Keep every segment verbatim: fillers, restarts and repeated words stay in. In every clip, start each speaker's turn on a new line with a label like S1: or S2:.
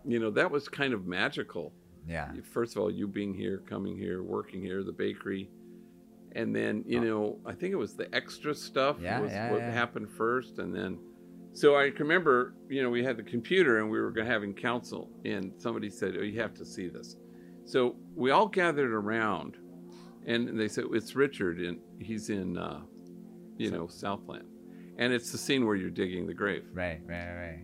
S1: you know, that was kind of magical.
S2: Yeah.
S1: First of all, you being here, coming here, working here, the bakery. And then, you know, I think it was the extra stuff
S2: Yeah,
S1: was
S2: yeah,
S1: what
S2: yeah.
S1: happened first. And then, so I can remember, you know, we had the computer and we were having council and somebody said, oh, you have to see this. So we all gathered around and they said, it's Richard and he's in, uh, you know, Southland. And it's the scene where you're digging the grave.
S2: Right, right, right.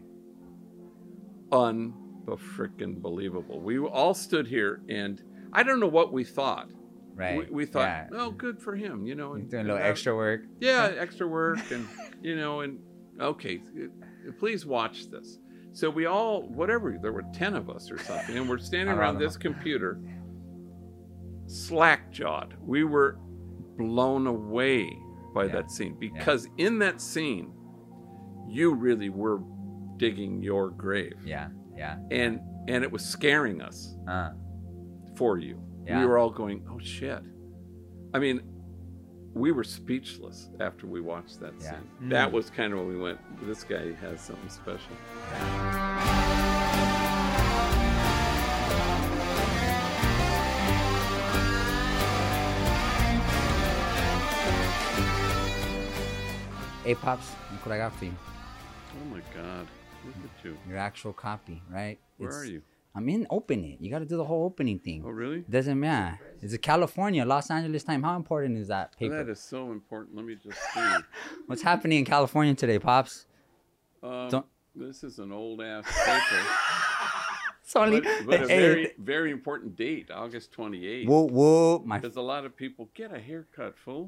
S1: Un-freaking believable. We all stood here and I don't know what we thought.
S2: Right.
S1: We, we thought,
S2: yeah.
S1: oh, good for him, you know. And,
S2: doing a little
S1: and, uh,
S2: extra work.
S1: Yeah, extra work, and you know, and okay, please watch this. So we all, whatever, there were ten of us or something, and we're standing around this computer, slack-jawed. We were blown away by
S2: Yeah.
S1: that scene because in that scene, you really were digging your grave.
S2: Yeah, yeah.
S1: And and it was scaring us
S2: Uh,
S1: for you.
S2: Yeah.
S1: We were all going, oh shit. I mean, we were speechless after we watched that
S2: Yeah.
S1: scene.
S2: Mm.
S1: That was kind of when we went, this guy has something special.
S2: hey, Pops, look what I got for you.
S1: Oh my God. Look at you.
S2: Your actual copy, right?
S1: Where
S2: It's-
S1: are you?
S2: I'm in open it. You got to do the whole opening thing.
S1: Oh, really?
S2: Doesn't matter. It's a California, Los Angeles time. How important is that paper?
S1: That is so important. Let me just see.
S2: What's happening in California today, Pops?
S1: Um,
S2: Don't-
S1: this is an old ass paper.
S2: It's only
S1: But, but a
S2: hey,
S1: very, very important date, August twenty-eighth.
S2: whoa, whoa, my
S1: Because a lot of people get a haircut, fool.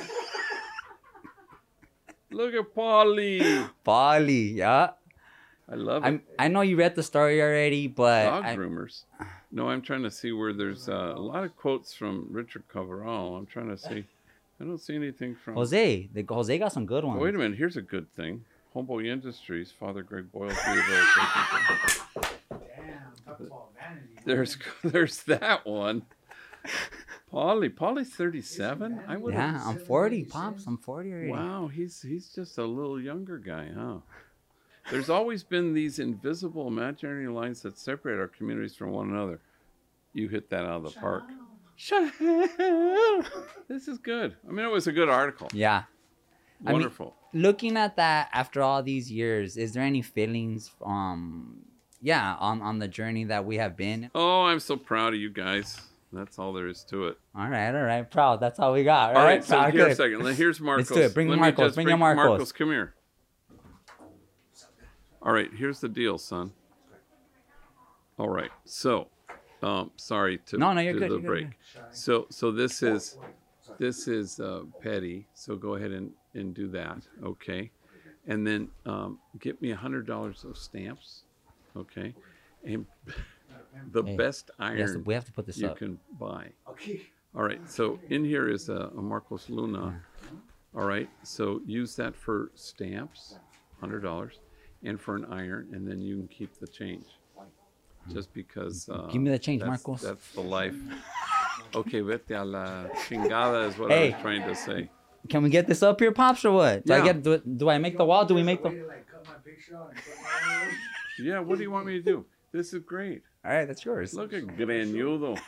S1: Look at Polly.
S2: Polly, yeah.
S1: I love it.
S2: I'm. I know you read the story already, but
S1: Dog
S2: I,
S1: groomers. No, I'm trying to see where there's uh, a lot of quotes from Richard Coverall. I'm trying to see. I don't see anything from.
S2: Jose, the, Jose got some good ones.
S1: Oh, wait a minute. Here's a good thing. Homeboy Industries, Father Greg Boyle's rehabilitation.
S3: Damn, talk about vanity.
S1: There's, there's that one. Polly, Polly's thirty-seven. I would.
S2: Yeah, I'm forty, Pops. I'm forty already.
S1: Wow, he's he's just a little younger guy, huh? There's always been these invisible imaginary lines that separate our communities from one another. You hit that out of the park. Shut up. This is good. I mean, it was a good article.
S2: Yeah. I mean,
S1: Wonderful.
S2: looking at that after all these years, is there any feelings, um, yeah, on, on the journey that we have been?
S1: Oh, I'm so proud of you guys. That's all there is to it.
S2: All right, all right, proud. That's all we got.
S1: All right, so
S2: proud,
S1: here a
S2: good.
S1: second. Here's Marcos.
S2: Let's do it. Bring
S1: Let me
S2: Marcos.
S1: just
S2: Bring your Marcos.
S1: Marcos, come here. All right, here's the deal, son. All right, so, um, sorry to
S2: No, no, you're
S1: do
S2: good,
S1: the
S2: you're good,
S1: break. So, so this is this is uh, Petty. So go ahead and, and do that, okay? And then um, get me a hundred dollars of stamps, okay? And the
S2: Hey,
S1: best
S2: Yes,
S1: iron
S2: we have to put this
S1: you
S2: up.
S1: can buy.
S3: Okay.
S1: All right, so in here is a, a Marcos Luna. All right, so use that for stamps, hundred dollars, and for an iron, and then you can keep the change. Just because. Uh,
S2: Give me the change,
S1: that's,
S2: Marcos.
S1: That's the life. Okay, vete a la chingada is what I
S2: Hey.
S1: was trying to say.
S2: Can we get this up here, Pops, or what? Do I
S1: Yeah.
S2: get? Do, do I make the wall? Do we make the?
S3: Way to, like, cut my picture out and put my own.
S1: Yeah, what do you want me to do? This is great.
S2: All right, that's yours.
S1: Look at granudo.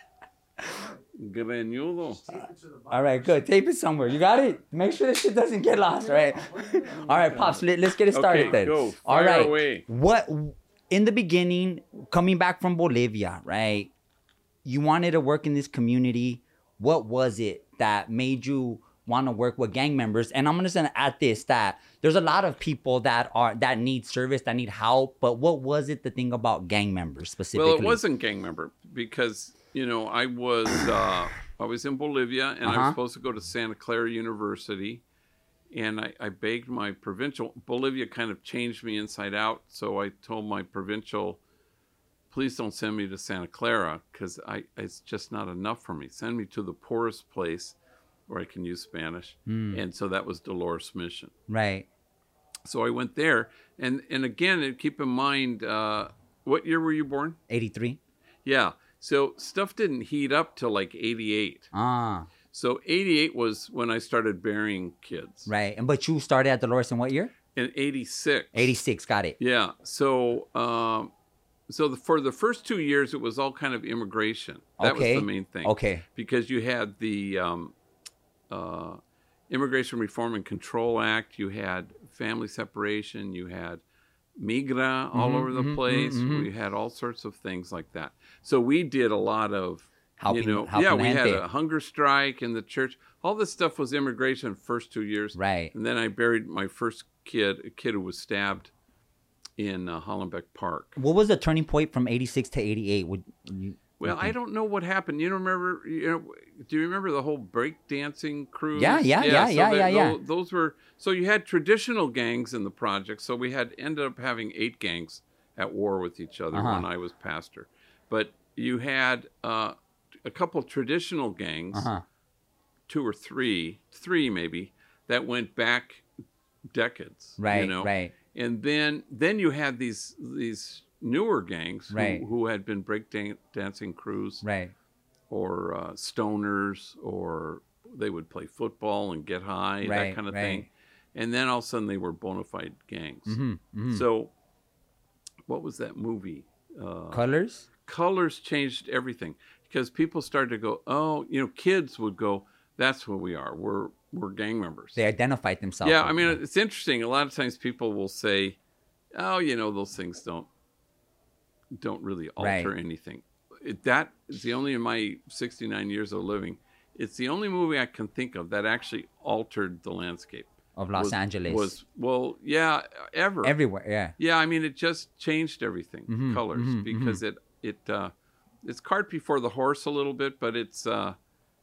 S1: Granudo.
S3: Tape it to the bottom.
S2: All right, good. Tape it somewhere. You got it. Make sure this shit doesn't get lost, right? All right, Pops. Let, let's get it started
S1: Okay,
S2: then.
S1: go.
S2: All
S1: Fire
S2: right.
S1: away.
S2: What in the beginning, coming back from Bolivia, right? You wanted to work in this community. What was it that made you want to work with gang members? And I'm just gonna add this: that there's a lot of people that are that need service, that need help. But what was it the thing about gang members specifically?
S1: Well, it wasn't gang member because you know I was uh, I was in Bolivia and I
S2: Uh-huh.
S1: was supposed to go to Santa Clara University, and I, I begged my provincial. Bolivia kind of changed me inside out, so I told my provincial, please don't send me to Santa Clara because I it's just not enough for me. Send me to the poorest place where I can use Spanish, and so that was Dolores Mission.
S2: Right.
S1: So I went there, and and again, keep in mind, uh, what year were you born?
S2: eighty-three.
S1: Yeah. So stuff didn't heat up till like eighty-eight.
S2: Ah,
S1: So eighty-eight was when I started burying kids.
S2: right. And but you started at Dolores in what year?
S1: In eighty-six.
S2: eighty-six. Got it.
S1: Yeah. So um, so the, for the first two years, it was all kind of immigration. That
S2: Okay.
S1: was the main thing.
S2: Okay.
S1: Because you had the um, uh, Immigration Reform and Control Act, you had family separation, you had migra all
S2: Mhm,
S1: over the
S2: mhm,
S1: place.
S2: mhm, mhm.
S1: We had all sorts of things like that. So we did a lot of,
S2: Helping-
S1: you know,
S2: helping
S1: yeah, we had
S2: gente.
S1: a hunger strike in the church. All this stuff was immigration first two years.
S2: Right.
S1: And then I buried my first kid, a kid who was stabbed in uh, Hollenbeck Park.
S2: What was the turning point from eighty-six to eighty-eight? Would you,
S1: Well, I don't know what happened. You don't remember? You know, do you remember the whole break dancing cruise?
S2: Yeah, yeah, yeah,
S1: so
S2: yeah,
S1: that-
S2: yeah, yeah.
S1: tho- Those were so you had traditional gangs in the project. So we had ended up having eight gangs at war with each other
S2: Uh-huh.
S1: when I was pastor. But you had uh, a couple traditional gangs,
S2: Uh-huh.
S1: two or three, three maybe, that went back decades.
S2: Right,
S1: you know?
S2: right.
S1: And then then you had these these newer gangs who,
S2: Right.
S1: who had been break dan- dancing crews
S2: Right.
S1: or uh, stoners, or they would play football and get high,
S2: Right,
S1: that kind of
S2: right.
S1: thing. And then all of a sudden they were bona fide gangs.
S2: Mm-hmm, mm-hmm.
S1: So what was that movie? Uh,
S2: Colors?
S1: Colors changed everything because people started to go, oh, you know, kids would go, that's who we are. We're we're gang members.
S2: They identified themselves.
S1: Yeah,
S2: with
S1: I mean,
S2: it.
S1: it's interesting. A lot of times people will say, oh, you know, those things don't don't really alter
S2: Right.
S1: anything. It, that is the only, in my sixty-nine years of living, it's the only movie I can think of that actually altered the landscape.
S2: of Los
S1: was,
S2: Angeles.
S1: Was, well, yeah, ever.
S2: Everywhere, yeah.
S1: Yeah, I mean, it just changed everything,
S2: Mhm,
S1: colors,
S2: mhm,
S1: because it, it uh, it's cart before the horse a little bit, but it's, uh,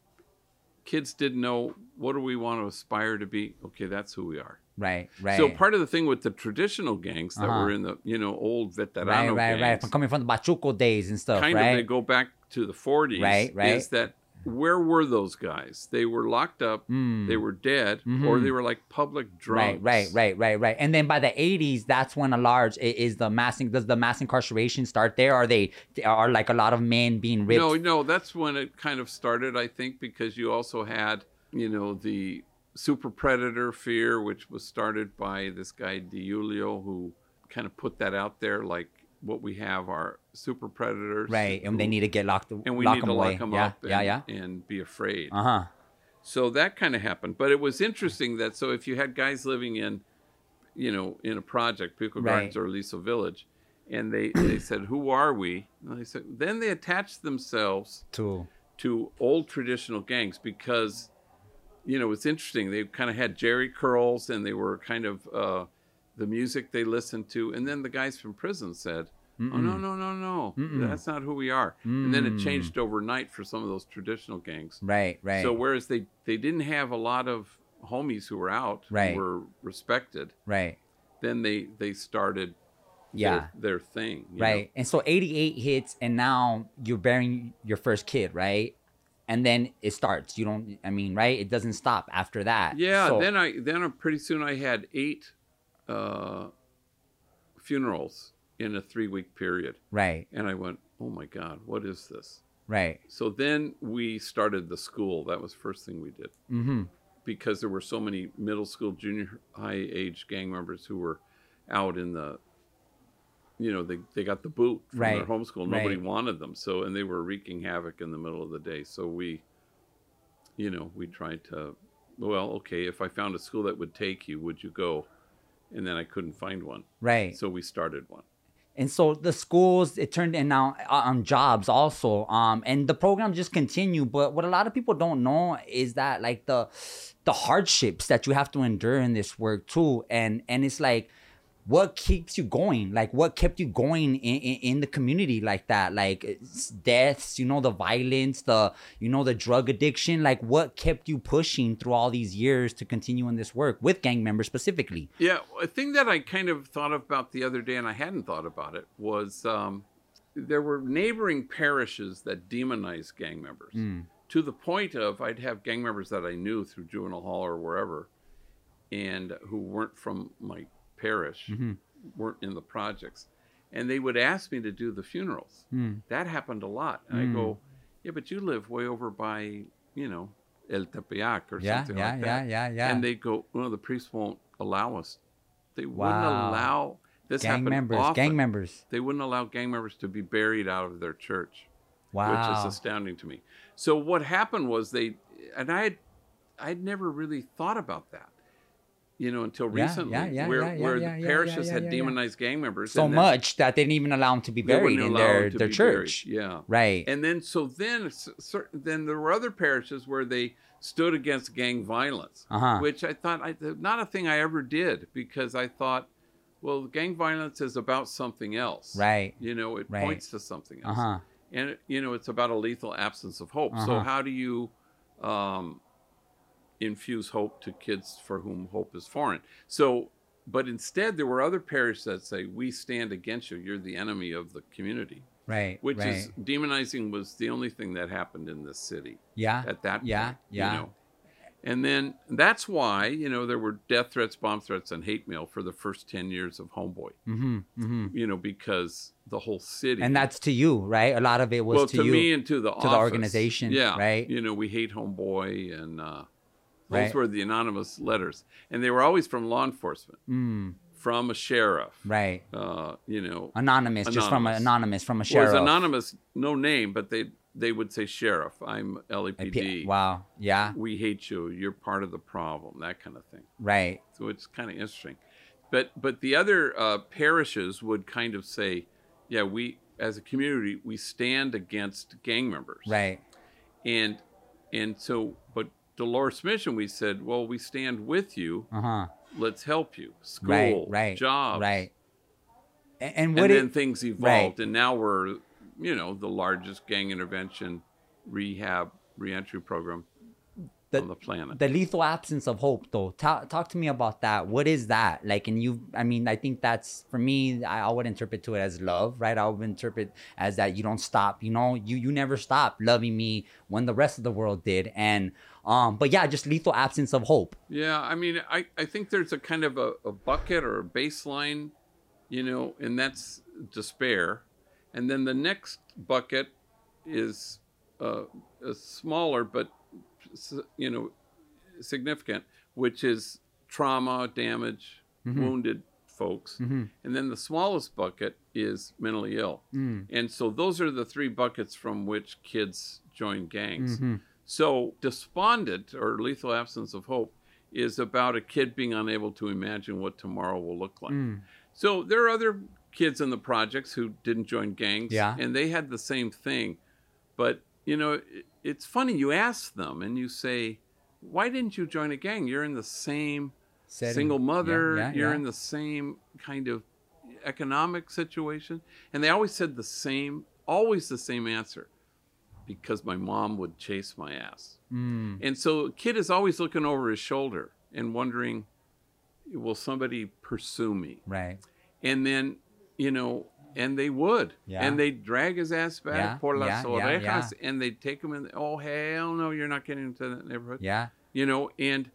S1: kids didn't know, what do we want to aspire to be? Okay, that's who we are.
S2: Right, right.
S1: So part of the thing with the traditional gangs that
S2: Uh-huh.
S1: were in the, you know, old veterano
S2: right, right,
S1: gangs,
S2: right. From coming from the Bachuco days and stuff,
S1: kind
S2: right?
S1: of they go back to the forties,
S2: Right, right.
S1: is that where were those guys? They were locked up,
S2: Mm.
S1: they were dead, or
S2: Mhm.
S1: they were like public drunks.
S2: Right, right, right, right, right. And then by the eighties, that's when a large i- is the mass. Does the mass incarceration start there? Are they are like a lot of men being ripped?
S1: No, no, that's when it kind of started, I think, because you also had, you know, the super predator fear, which was started by this guy DiIulio, who kind of put that out there, like what we have are super predators,
S2: Right, and
S1: who-
S2: they need to get locked.
S1: and we
S2: lock
S1: need
S2: them
S1: to
S2: away.
S1: lock them
S2: yeah,
S1: up and,
S2: yeah, yeah.
S1: and be afraid.
S2: Uh huh.
S1: So that kind of happened. But it was interesting that, so if you had guys living in, you know, in a project, Pico
S2: Right.
S1: Gardens or Aliso Village, and they, they said, who are we? And they said, then they attached themselves
S2: To
S1: to old traditional gangs because, you know, it's interesting. They kind of had Jerry curls and they were kind of uh, the music they listened to. And then the guys from prison said, oh, no, no, no, no.
S2: Mm-mm.
S1: That's not who we are. And then it
S2: Mm.
S1: changed overnight for some of those traditional gangs.
S2: right, right.
S1: So whereas they, they didn't have a lot of homies who were out,
S2: Right.
S1: who were respected,
S2: right.
S1: then they, they started
S2: Yeah.
S1: their, their thing. you
S2: Right. And so eighty-eight hits, and now you're bearing your first kid, right? And then it starts. You don't, I mean, right? It doesn't stop after that.
S1: know? Yeah.
S2: So-
S1: Then I then I- pretty soon I had eight uh, funerals in a three week period,
S2: Right,
S1: and I went, oh my God, what is this?
S2: right.
S1: So then we started the school. That was the first thing we did.
S2: Mm-hmm.
S1: Because there were so many middle school, junior high age gang members who were out in the, you know, they, they got the boot from their
S2: Right,
S1: homeschool. Nobody
S2: right.
S1: wanted them. So, and they were wreaking havoc in the middle of the day. So we, you know, we tried to, well, okay, if I found a school that would take you, would you go? And then I couldn't find one.
S2: Right.
S1: So we started one.
S2: And so the schools, it turned in now on jobs also. Um, and the program just continued. But what a lot of people don't know is that like the the hardships that you have to endure in this work too. And and it's like, what keeps you going? Like what kept you going in, in, in the community like that? Like it's deaths, you know, the violence, the, you know, the drug addiction. Like what kept you pushing through all these years to continue in this work with gang members specifically?
S1: Yeah, a thing that I kind of thought about the other day, and I hadn't thought about it, was um, there were neighboring parishes that demonized gang members
S2: Mm.
S1: to the point of I'd have gang members that I knew through juvenile hall or wherever, and who weren't from my parish,
S2: Mm-hmm.
S1: weren't in the projects, and they would ask me to do the funerals.
S2: Mm.
S1: That happened a lot, and
S2: Mm.
S1: I go, yeah, but you live way over by, you know, El Tepeyac or
S2: Yeah,
S1: something
S2: yeah,
S1: like
S2: yeah,
S1: that.
S2: yeah, yeah.
S1: And they go, well, the priest won't allow us. They wouldn't
S2: Wow.
S1: allow. This
S2: gang
S1: happened
S2: members,
S1: often.
S2: gang members.
S1: They wouldn't allow gang members to be buried out of their church,
S2: Wow.
S1: which is astounding to me. So what happened was they, and I had, I'd never really thought about that, you know, until
S2: Yeah,
S1: recently,
S2: yeah, yeah,
S1: where
S2: yeah, yeah,
S1: where
S2: yeah,
S1: the
S2: yeah,
S1: parishes
S2: yeah,
S1: had
S2: yeah, yeah.
S1: demonized gang members
S2: So
S1: and then
S2: much that they didn't even allow them to be
S1: they
S2: buried
S1: wouldn't
S2: in
S1: allow
S2: their,
S1: them to
S2: their
S1: be
S2: church.
S1: buried. Yeah,
S2: Right.
S1: and then so then s- cer- then there were other parishes where they stood against gang violence,
S2: Uh-huh.
S1: which I thought I, not a thing I ever did, because I thought, well, gang violence is about something else,
S2: Right.
S1: You know, it
S2: Right.
S1: points to something else,
S2: Uh-huh.
S1: and you know, it's about a lethal absence of hope. So
S2: Uh-huh.
S1: how do you um, infuse hope to kids for whom hope is foreign? So, but instead, there were other parishes that say, we stand against you. You're the enemy of the community.
S2: Right.
S1: Which
S2: right.
S1: is, demonizing was the only thing that happened in this city
S2: yeah.
S1: at that
S2: Yeah,
S1: point.
S2: yeah.
S1: You know? And then that's why, you know, there were death threats, bomb threats, and hate mail for the first ten years of Homeboy.
S2: Mm-hmm. Mm-hmm.
S1: You know, because the whole city.
S2: And that's to you, right? A lot of it was
S1: well,
S2: to,
S1: to
S2: you.
S1: me and to the
S2: to the
S1: office.
S2: organization,
S1: Yeah.
S2: right?
S1: You know, we hate Homeboy, and uh, those
S2: Right.
S1: were the anonymous letters. And they were always from law enforcement,
S2: Mm,
S1: from a sheriff.
S2: right.
S1: Uh, you know,
S2: Anonymous, just from a,
S1: Anonymous.
S2: anonymous from a
S1: well,
S2: sheriff.
S1: it's anonymous, no name, but they they would say sheriff. I'm L A P
S2: A
S1: D.
S2: P- Wow. Yeah.
S1: We hate you. You're part of the problem. That kind of thing.
S2: Right.
S1: So it's kind of interesting. But but the other uh, parishes would kind of say, yeah, we as a community we stand against gang members.
S2: Right.
S1: And and so, but Dolores Mission, we said, well, we stand with you.
S2: Uh huh.
S1: Let's help you. School,
S2: Right. Right.
S1: jobs,
S2: Right. And, and
S1: And
S2: what
S1: then
S2: it,
S1: things evolved,
S2: right.
S1: and now we're, you know, the largest gang intervention, rehab, reentry program
S2: The-
S1: on the planet.
S2: the lethal absence of hope, though. Talk, talk to me about that. What is that like? And you, I mean, I think that's for me. I, I would interpret to it as love, right? I would interpret as that you don't stop. You know, you you never stop loving me when the rest of the world did. And um, but yeah, just lethal absence of hope.
S1: Yeah, I mean, I, I think there's a kind of a, a bucket or a baseline, you know, and that's despair. And then the next bucket is uh, a smaller but, s- you know, significant, which is trauma, damage,
S2: Mhm.
S1: wounded folks.
S2: Mm-hmm.
S1: And then the smallest bucket is mentally ill.
S2: Mm.
S1: And so those are the three buckets from which kids join gangs.
S2: Mm-hmm.
S1: So despondent or lethal absence of hope is about a kid being unable to imagine what tomorrow will look like.
S2: Mm.
S1: So there are other kids in the projects who didn't join gangs,
S2: Yeah.
S1: and they had the same thing. But, you know, it, it's funny, you ask them and you say, why didn't you join a gang? You're in the same
S2: Setting.
S1: single mother,
S2: Yeah, yeah,
S1: you're
S2: yeah.
S1: in the same kind of economic situation. And they always said the same, always the same answer, because my mom would chase my ass.
S2: Mm.
S1: And so a kid is always looking over his shoulder and wondering, will somebody pursue me?
S2: Right.
S1: And then, you know, and they would.
S2: Yeah.
S1: And they'd drag his ass back
S2: Yeah,
S1: por las
S2: yeah, yeah,
S1: orejas,
S2: yeah.
S1: and they'd take him in. Oh, hell no, you're not getting into that neighborhood.
S2: Yeah.
S1: You know, and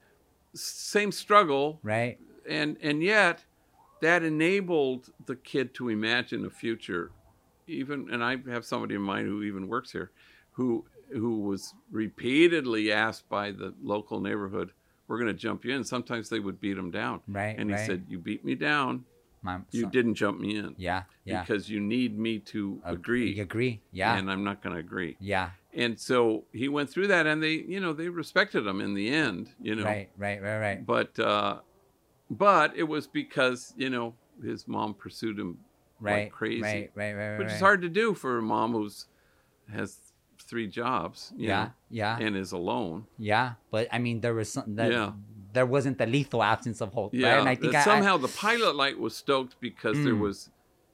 S1: same struggle.
S2: Right.
S1: And, and yet that enabled the kid to imagine a future. Even, and I have somebody in mind who even works here, who who was repeatedly asked by the local neighborhood, we're going to jump you in. Sometimes they would beat him down.
S2: Right.
S1: And he
S2: right.
S1: said, you beat me down.
S2: My,
S1: You
S2: son-
S1: didn't jump me in.
S2: Yeah. Yeah.
S1: Because you need me to
S2: Ag-
S1: agree.
S2: You agree. Yeah.
S1: And I'm not going to agree.
S2: yeah.
S1: And so he went through that, and they, you know, they respected him in the end, you know.
S2: Right. Right. Right. Right.
S1: But, uh, but it was because, you know, his mom pursued him
S2: Right.
S1: like crazy.
S2: Right. Right. Right. Right.
S1: Which
S2: right.
S1: is hard to do for a mom who's has three jobs, you
S2: Yeah.
S1: know,
S2: Yeah.
S1: and is alone.
S2: Yeah, but I mean, there was some that
S1: Yeah.
S2: there wasn't the lethal absence of hope,
S1: Yeah,
S2: right? And I think
S1: that
S2: I,
S1: somehow the pilot light was stoked because there
S2: Mm.
S1: was,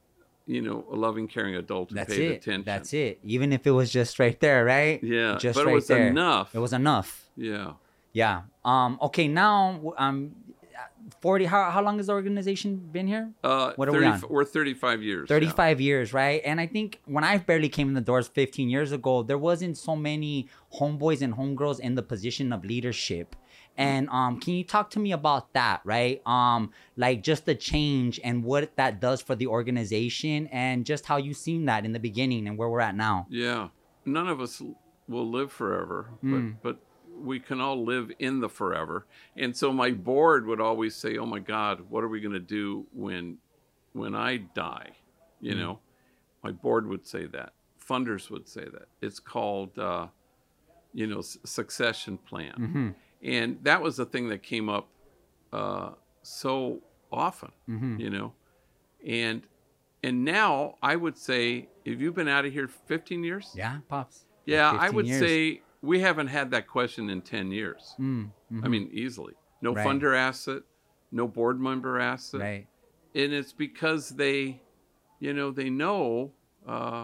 S1: you know, a loving, caring adult who
S2: that's
S1: paid
S2: it.
S1: attention.
S2: That's it. Even if it was just right there, right?
S1: Yeah,
S2: just
S1: but
S2: right
S1: it was
S2: there.
S1: enough.
S2: It was enough.
S1: Yeah.
S2: Yeah. Um. Okay. Now, um, forty. How how long has the organization been here?
S1: Uh,
S2: What are we
S1: thirty,
S2: on?
S1: We're thirty-five years. yeah.
S2: thirty-five years, right? And I think when I barely came in the doors fifteen years ago, there wasn't so many homeboys and homegirls in the position of leadership. And um, can you talk to me about that, right? Um, like just the change and what that does for the organization, and just how you seen that in the beginning and where we're at now.
S1: Yeah. None of us l- will live forever,
S2: Mm.
S1: but, but we can all live in the forever. And so my board would always say, oh my God, what are we going to do when when I die, you
S2: Mm.
S1: know, my board would say that. Funders would say that. It's called, uh, you know, s- succession plan.
S2: Mm-hmm.
S1: And that was the thing that came up uh, so often,
S2: Mm-hmm.
S1: you know. And and now I would say, if you've been out of here fifteen years,
S2: Yeah, pops.
S1: yeah, I
S2: fifteen
S1: would
S2: years.
S1: say we haven't had that question in ten years.
S2: Mm, mhm.
S1: I mean, easily. No
S2: Right.
S1: funder asked it, no board member asked it.
S2: right.
S1: And it's because they, you know, they know uh,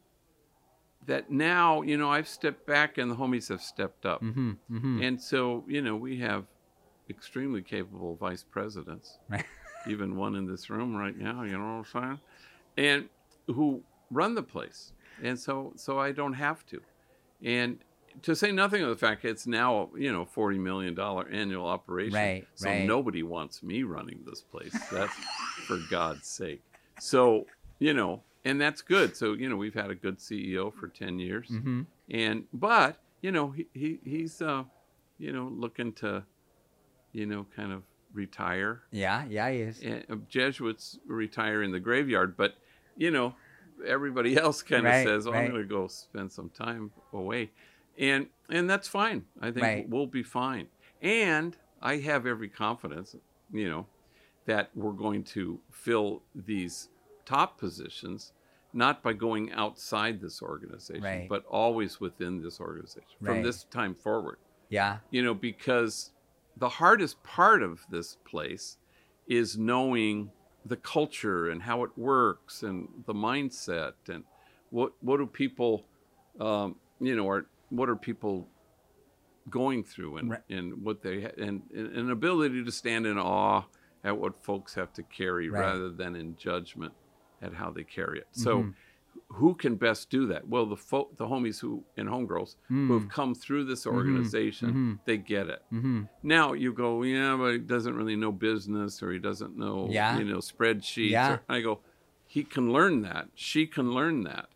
S1: that now, you know, I've stepped back and the homies have stepped up.
S2: Mm-hmm. Mm-hmm.
S1: And so, you know, we have extremely capable vice presidents,
S2: Right.
S1: even one in this room right now, you know what I'm saying? And who run the place. And so, so I don't have to. And to say nothing of the fact it's now, you know, forty million dollars annual operation.
S2: Right,
S1: So
S2: right.
S1: nobody wants me running this place. That's for God's sake. So, you know, and that's good. So, you know, we've had a good C E O for ten years.
S2: Mm-hmm.
S1: And, but, you know, he, he he's, uh, you know, looking to, you know, kind of retire.
S2: Yeah, yeah, he is.
S1: And uh, Jesuits retire in the graveyard, but, you know, everybody else kind of
S2: Right,
S1: says, oh,
S2: right.
S1: I'm going to go spend some time away. And and that's fine. I think
S2: Right.
S1: we'll be fine. And I have every confidence, you know, that we're going to fill these top positions, not by going outside this organization,
S2: Right.
S1: but always within this organization from
S2: Right.
S1: this time forward.
S2: Yeah,
S1: You know, because the hardest part of this place is knowing the culture and how it works and the mindset and what what do people, um, you know, are what are people going through and
S2: Right.
S1: and what they ha- and, and an ability to stand in awe at what folks have to carry
S2: Right.
S1: rather than in judgment at how they carry it. So.
S2: Mhm.
S1: Who can best do that? Well, the fo- the homies who and homegirls who have come through this organization,
S2: mhm.
S1: they get it.
S2: mm-hmm.
S1: Now you go, yeah, but he doesn't really know business, or he doesn't know,
S2: Yeah.
S1: you know, spreadsheets.
S2: Yeah.
S1: Or, I go, he can learn that. She can learn that.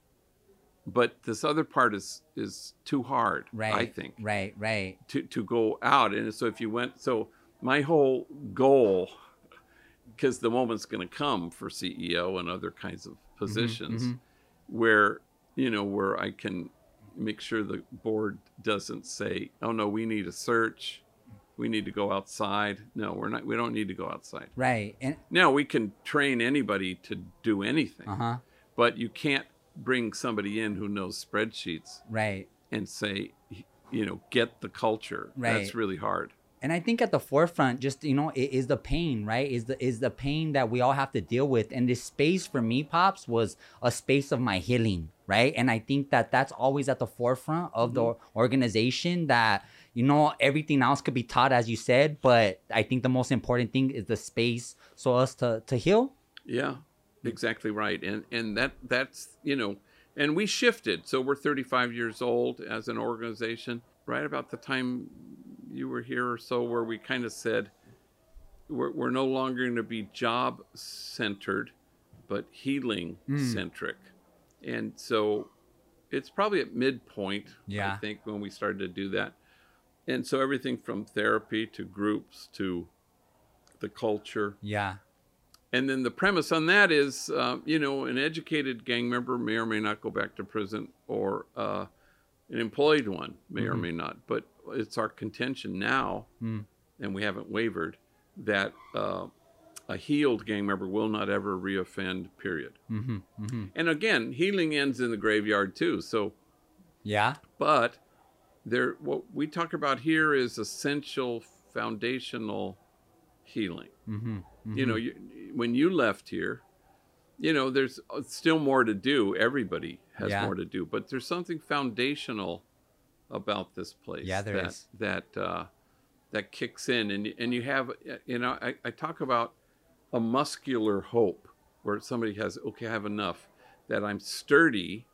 S1: But this other part is is too hard,
S2: Right.
S1: I think,
S2: Right, right.
S1: to to go out. And so if you went, so my whole goal, because the moment's going to come for C E O and other kinds of positions,
S2: mhm.
S1: where you know where I can make sure the board doesn't say, "Oh no, we need a search, we need to go outside." No, we're not. We don't need to go outside.
S2: Right. And
S1: Now we can train anybody to do anything,
S2: uh-huh.
S1: but you can't bring somebody in who knows spreadsheets
S2: Right.
S1: and say, you know, get the culture.
S2: Right.
S1: That's really hard.
S2: And I think at the forefront, just, you know, it is the pain, right? Is the is the pain that we all have to deal with. And this space for me, Pops, was a space of my healing, right? And I think that that's always at the forefront of the organization, that, you know, everything else could be taught, as you said, but I think the most important thing is the space so us to, to heal.
S1: Yeah, exactly right. And and that that's, you know, and we shifted. So we're thirty-five years old as an organization, right about the time you were here or so, where we kind of said we're, we're no longer going to be job centered, but healing centric. And so it's probably at midpoint,
S2: Yeah.
S1: I think, when we started to do that. And so everything from therapy to groups to the culture.
S2: Yeah.
S1: And then the premise on that is, uh, you know, an educated gang member may or may not go back to prison, or uh, an employed one may or may not. But it's our contention now,
S2: Mm.
S1: and we haven't wavered, that uh, a healed gang member will not ever reoffend, period.
S2: Mm-hmm. Mm-hmm.
S1: And again, healing ends in the graveyard too. So,
S2: Yeah.
S1: but there, what we talk about here is essential foundational healing.
S2: Mm-hmm. Mm-hmm.
S1: You know, you, when you left here, you know, there's still more to do. Everybody has
S2: Yeah.
S1: more to do, but there's something foundational about this place.
S2: Yeah, there
S1: that,
S2: is.
S1: that uh, that kicks in, and and you have, you know, I, I talk about a muscular hope, where somebody has, okay, I have enough, that I'm sturdy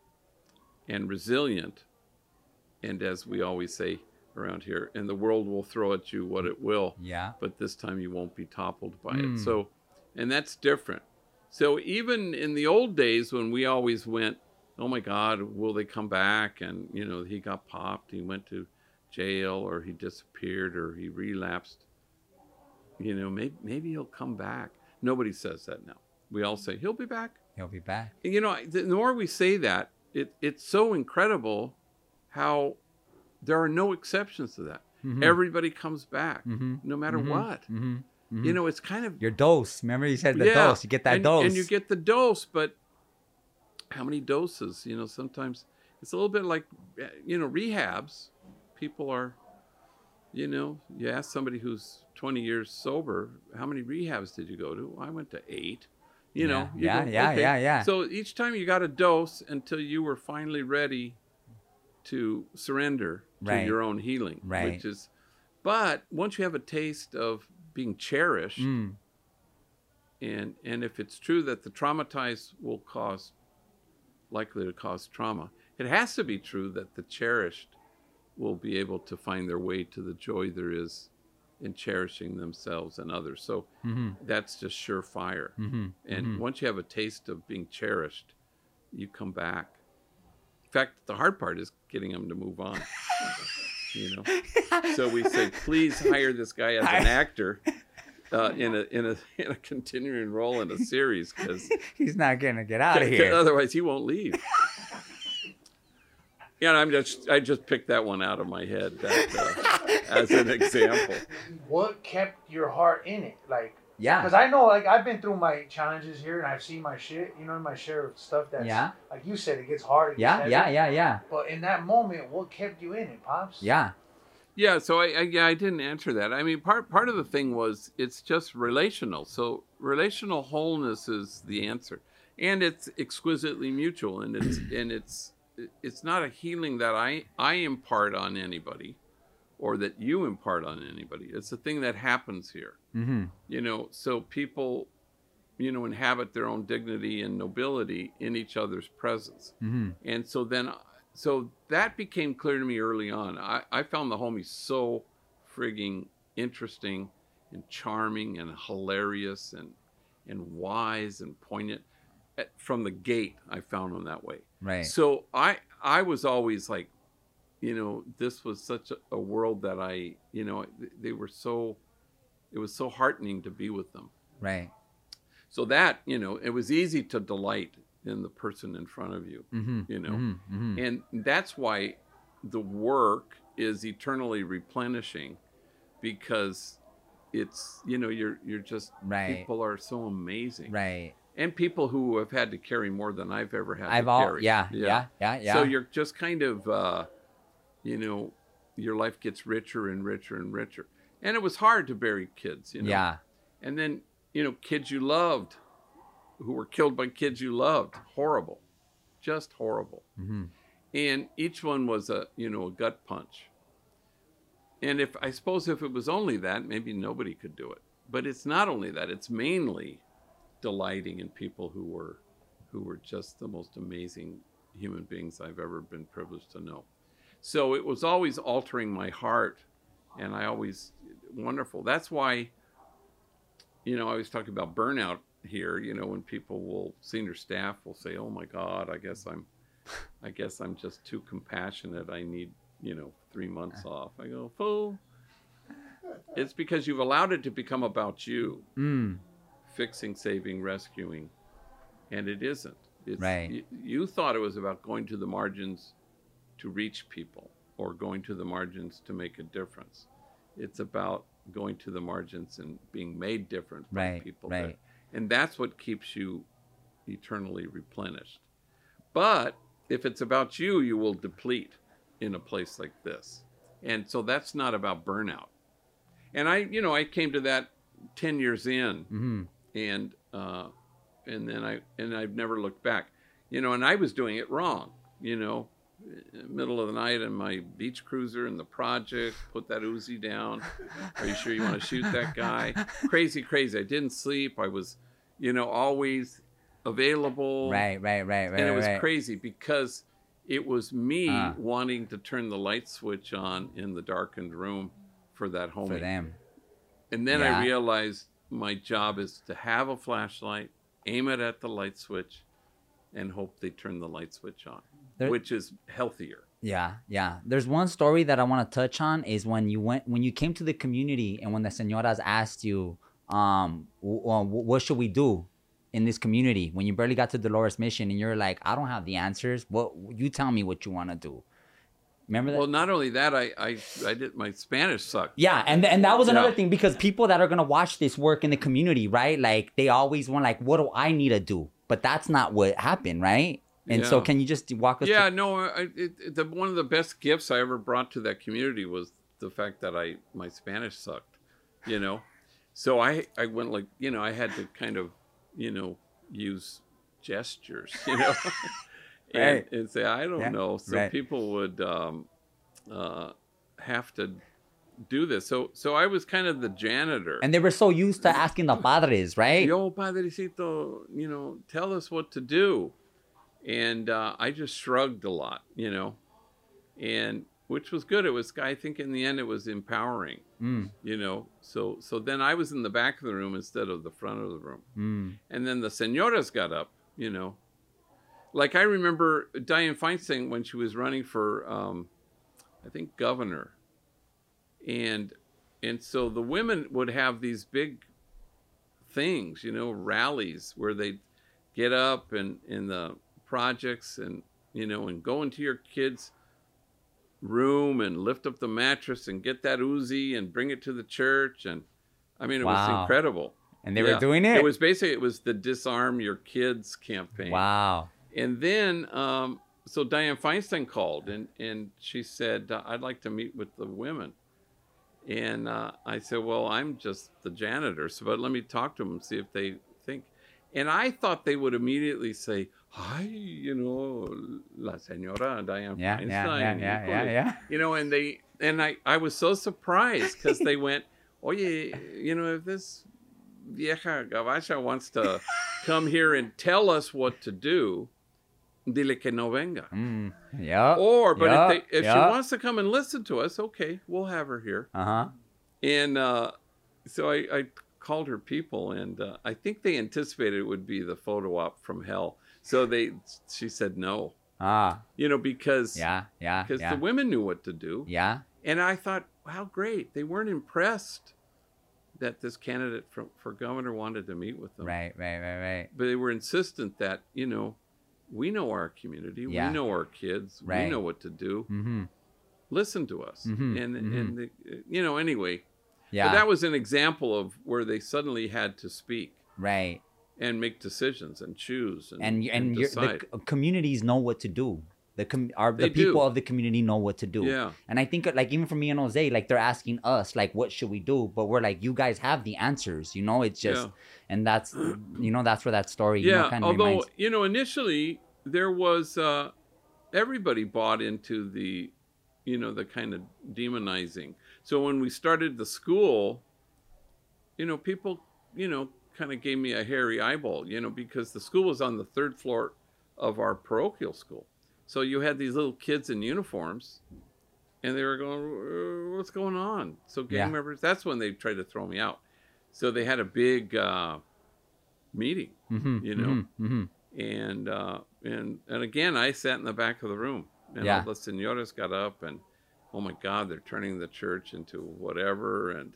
S1: and resilient, and as we always say around here, and the world will throw at you what it will,
S2: Yeah.
S1: but this time you won't be toppled by
S2: Mm.
S1: it. So, and that's different. So even in the old days when we always went, oh my God, will they come back? And, you know, he got popped, he went to jail, or he disappeared, or he relapsed. You know, maybe, maybe he'll come back. Nobody says that now. We all say, he'll be back.
S2: He'll be back.
S1: And, you know, the more we say that, it, it's so incredible how there are no exceptions to that.
S2: Mhm.
S1: Everybody comes back,
S2: Mhm.
S1: no matter
S2: Mhm.
S1: what.
S2: Mhm. Mhm.
S1: You know, it's kind of...
S2: Your dose. Remember you said the dose. You get that
S1: and,
S2: dose.
S1: And you get the dose, but how many doses? You know, sometimes it's a little bit like, you know, rehabs. People are, you know, you ask somebody who's twenty years sober, how many rehabs did you go to? I went to eight. You know, you
S2: yeah,
S1: go,
S2: yeah,
S1: okay.
S2: yeah, yeah.
S1: So each time you got a dose until you were finally ready to surrender to
S2: Right.
S1: your own healing.
S2: Right.
S1: Which is, but once you have a taste of being cherished,
S2: Mm.
S1: and and if it's true that the traumatized will cause, likely to cause trauma, it has to be true that the cherished will be able to find their way to the joy there is in cherishing themselves and others. So
S2: Mm-hmm.
S1: that's just surefire.
S2: Mm-hmm.
S1: And
S2: Mhm.
S1: once you have a taste of being cherished, you come back. In fact, the hard part is getting them to move on. You know, so we say, please hire this guy as an actor uh, in a in a in a continuing role in a series, because
S2: He's not gonna get out of here.
S1: otherwise he won't leave. Yeah, I'm just I just picked that one out of my head that, uh, as an example.
S3: What kept your heart in it? Like,
S2: Yeah.
S3: because I know, like, I've been through my challenges here and I've seen my shit, you know, my share of stuff that's,
S2: Yeah.
S3: like you said, it gets hard. It gets
S2: Yeah,
S3: heavy.
S2: yeah, yeah, yeah.
S3: But in that moment, what kept you in it, Pops?
S2: Yeah.
S1: Yeah, so I, I yeah I didn't answer that. I mean, part part of the thing was it's just relational. So relational wholeness is the answer, and it's exquisitely mutual, and it's and it's it's not a healing that I I impart on anybody, or that you impart on anybody. It's a thing that happens here.
S2: Mm-hmm.
S1: You know, so people, you know, inhabit their own dignity and nobility in each other's presence,
S2: Mm-hmm.
S1: and so then. So that became clear to me early on. I, I found the homies so frigging interesting and charming and hilarious and and wise and poignant. At- From the gate, I found them that way.
S2: Right.
S1: So I I was always like, you know, this was such a, a world that I, you know, they were so, it was so heartening to be with them.
S2: Right.
S1: So that, you know, it was easy to delight in the person in front of you.
S2: Mm-hmm.
S1: You know.
S2: Mm-hmm. Mm-hmm.
S1: And that's why the work is eternally replenishing, because it's, you know, you're you're just,
S2: Right.
S1: people are so amazing.
S2: Right.
S1: And people who have had to carry more than I've ever had
S2: I've
S1: to
S2: all
S1: carry.
S2: yeah, yeah, yeah, yeah.
S1: So you're just kind of, uh, you know, your life gets richer and richer and richer. And it was hard to bury kids, you know.
S2: Yeah.
S1: And then, you know, kids you loved who were killed by kids you loved. Horrible. Just horrible.
S2: Mm-hmm.
S1: And each one was a, you know, a gut punch. And if, I suppose if it was only that, maybe nobody could do it. But it's not only that, it's mainly delighting in people who were, who were just the most amazing human beings I've ever been privileged to know. So it was always altering my heart, and I always, wonderful. That's why, you know, I was talking about burnout here, you know, when people will, senior staff will say, oh my God, I guess I'm, I guess I'm just too compassionate. I need, you know, three months off. I go, fool. It's because you've allowed it to become about you,
S2: Mm.
S1: fixing, saving, rescuing, and it isn't. It's,
S2: Right.
S1: You, you thought it was about going to the margins to reach people, or going to the margins to make a difference. It's about going to the margins and being made different by
S2: Right,
S1: people.
S2: right.
S1: That, and that's what keeps you eternally replenished. But if it's about you, you will deplete in a place like this. And so that's not about burnout. And I, you know, I came to that ten years in,
S2: Mm-hmm.
S1: and uh, and then I and I've never looked back. You know, and I was doing it wrong. You know, middle of the night in my beach cruiser in the project, put that Uzi down. Are you sure you want to shoot that guy? Crazy, crazy. I didn't sleep. I was, you know, always available.
S2: Right, right, right, right.
S1: And it was
S2: right.
S1: crazy because it was me
S2: Uh.
S1: wanting to turn the light switch on in the darkened room for that homie.
S2: for them.
S1: And then
S2: Yeah.
S1: I realized my job is to have a flashlight, aim it at the light switch, and hope they turn the light switch on,
S2: There-
S1: which is healthier.
S2: Yeah, yeah. There's one story that I want to touch on is when you went when you came to the community and when the señoras asked you, um, w- uh, w- what should we do in this community when you barely got to Dolores Mission and you're like, I don't have the answers. What you tell me what you want to do. Remember that?
S1: Well, not only that, I I, I did my Spanish sucked.
S2: Yeah, and and that was another
S1: Yeah.
S2: thing because people that are gonna watch this work in the community, right? Like they always want like, what do I need to do? But that's not what happened, right? And so,
S1: Yeah.
S2: can you just walk us?
S1: Yeah,
S2: through-
S1: no, I, it, it- the one of the best gifts I ever brought to that community was the fact that I my Spanish sucked, you know. So I I went like you know I had to kind of you know use gestures, you know, and,
S2: Right.
S1: and say I don't
S2: Yeah,
S1: know. So
S2: right.
S1: people would um, uh, have to do this. So so I was kind of the janitor.
S2: And they were so used to asking the padres, right?
S1: Yo, Padrecito, you know, tell us what to do. And uh, I just shrugged a lot, you know, and which was good. It was, I think in the end, it was empowering,
S2: Mm,
S1: you know. So so then I was in the back of the room instead of the front of the room.
S2: mm.
S1: And then the senoras got up, you know. Like I remember Dianne Feinstein when she was running for, um, I think, governor. And and so the women would have these big things, you know, rallies where they'd get up and in the projects and, you know, and go into your kids' room and lift up the mattress and get that Uzi and bring it to the church. And I mean, it was
S2: Wow.
S1: incredible.
S2: And they
S1: Yeah.
S2: were doing it.
S1: It was basically, it was the Disarm Your Kids campaign.
S2: Wow.
S1: And then, um, so Dianne Feinstein called and, and she said, uh, I'd like to meet with the women. And uh, I said, well, I'm just the janitor, so but let me talk to them and see if they think. And I thought they would immediately say, hi, you know, la señora Dianne
S2: Yeah,
S1: Feinstein.
S2: yeah, yeah, yeah, yeah,
S1: híjole."
S2: yeah.
S1: You know, and they, and I, I was so surprised because they went, oye, you know, if this vieja gabacha wants to come here and tell us what to do, dile que no venga.
S2: Mm. Yep.
S1: Or, but
S2: Yup,
S1: if, they, if she
S2: yup.
S1: wants to come and listen to us, okay, we'll have her here.
S2: Uh huh.
S1: And uh, so I, I called her people, and uh, I think they anticipated it would be the photo op from hell. So they, she said no,
S2: Ah.
S1: you know, because
S2: Yeah. Yeah.
S1: because
S2: Yeah.
S1: the women knew what to do.
S2: Yeah.
S1: And I thought, how great! They weren't impressed that this candidate for, for governor wanted to meet with them,
S2: Right. Right. Right. Right.
S1: but they were insistent that you know, we know our community,
S2: Yeah.
S1: we know our kids,
S2: Right.
S1: we know what to do.
S2: Mm-hmm.
S1: Listen to us,
S2: Mhm,
S1: and
S2: mhm.
S1: and the, you know anyway.
S2: Yeah.
S1: But that was an example of where they suddenly had to speak
S2: right.
S1: and make decisions and choose and,
S2: And and your, the
S1: decide.
S2: c- communities know what to do. The com- our, the
S1: They
S2: people
S1: do.
S2: of the community know what to do.
S1: Yeah.
S2: And I think like even for me and Jose, like they're asking us like what should we do, but we're like you guys have the answers. You know, it's just
S1: Yeah.
S2: and that's you know that's where that story you
S1: yeah,
S2: know, kind of
S1: although
S2: reminds.
S1: you know initially there was uh, everybody bought into the you know the kind of demonizing. So when we started the school, you know people you know kind of gave me a hairy eyeball, you know, because the school was on the third floor of our parochial school. So you had these little kids in uniforms, and they were going, "Uh, what's going on?" So gang
S2: Yeah.
S1: members, that's when they tried to throw me out. So they had a big uh, meeting,
S2: Mm-hmm,
S1: you know.
S2: Mm-hmm, mm-hmm.
S1: and uh, and and again, I sat in the back of the room, and
S2: Yeah.
S1: all the senoras got up, and oh my God, they're turning the church into whatever, and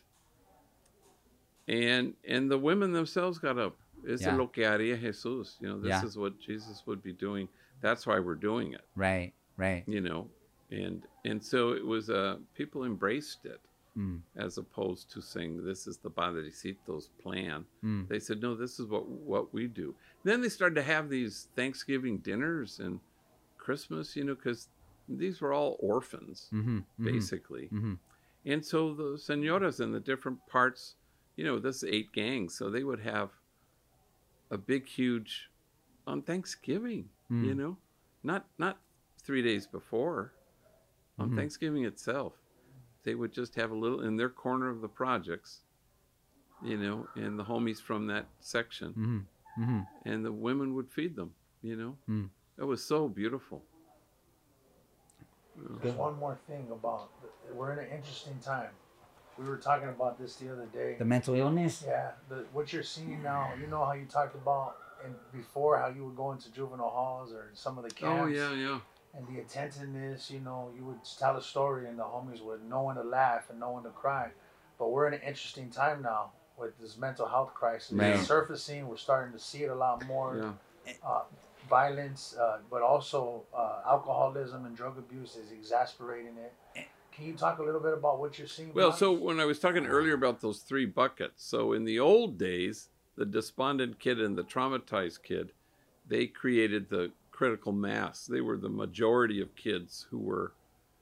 S1: and and the women themselves got up. Es
S2: Yeah.
S1: lo que haría Jesús. You know, this
S2: Yeah.
S1: is what Jesus would be doing. That's why we're doing it.
S2: Right. Right.
S1: You know, and and so it was. Uh, people embraced it.
S2: Mm.
S1: As opposed to saying this is the Padrecito's plan,
S2: Mm.
S1: they said no, this is what what we do. Then they started to have these Thanksgiving dinners and Christmas, you know, because these were all orphans
S2: Mm-hmm, mm-hmm,
S1: basically,
S2: mm-hmm.
S1: and so the senoras in the different parts, you know, this is eight gangs, so they would have a big, huge on Thanksgiving,
S2: Mm.
S1: you know, not not three days before, on
S2: Mhm.
S1: Thanksgiving itself. They would just have a little in their corner of the projects, you know, and the homies from that section,
S2: Mm-hmm. Mm-hmm.
S1: and the women would feed them, you know.
S2: Mm.
S1: It was so beautiful.
S3: There's one more thing about we're in an interesting time. We were talking about this the other day.
S2: The mental illness.
S3: Yeah, the, what you're seeing now. You know how you talked about and before how you would go into juvenile halls or some of the camps.
S1: Oh yeah, yeah.
S3: And the attentiveness, you know, you would tell a story and the homies would know when to laugh and know when to cry. But we're in an interesting time now with this mental health crisis
S2: Right.
S3: surfacing. We're starting to see it a lot more.
S1: Yeah.
S3: Uh, violence, uh, but also uh, alcoholism and drug abuse is exasperating it. Can you talk a little bit about what you're seeing?
S1: Well,
S3: Bob?
S1: so when I was talking earlier about those three buckets, so in the old days, the despondent kid and the traumatized kid, they created the critical mass. They were the majority of kids who were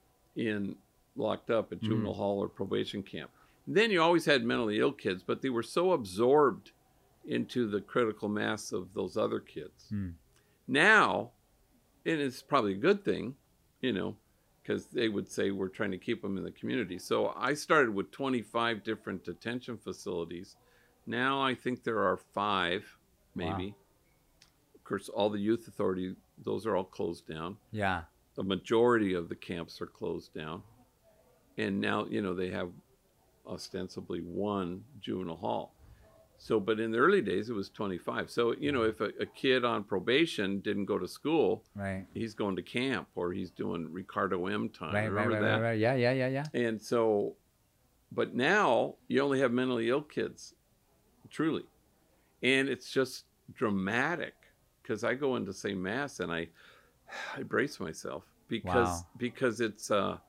S1: in locked up at juvenile
S2: Mm.
S1: hall or probation camp. Then you always had mentally ill kids, but they were so absorbed into the critical mass of those other kids.
S2: Mm.
S1: Now, and it's probably a good thing, you know, because they would say we're trying to keep them in the community. So I started with twenty-five different detention facilities. Now I think there are five, maybe.
S2: Wow.
S1: Of course, all the youth authority, those are all closed down.
S2: Yeah.
S1: The majority of the camps are closed down. And now, you know, they have ostensibly one juvenile hall. So, but in the early days, it was twenty-five. So, you know, if a, a kid on probation didn't go to school,
S2: Right.
S1: he's going to camp or he's doing Ricardo M time.
S2: Right, right,
S1: Remember
S2: right,
S1: that?
S2: right, right. Yeah, yeah, yeah, yeah.
S1: And so, but now you only have mentally ill kids, truly. And it's just dramatic because I go in to say mass and I, I brace myself because,
S2: Wow.
S1: because it's, uh,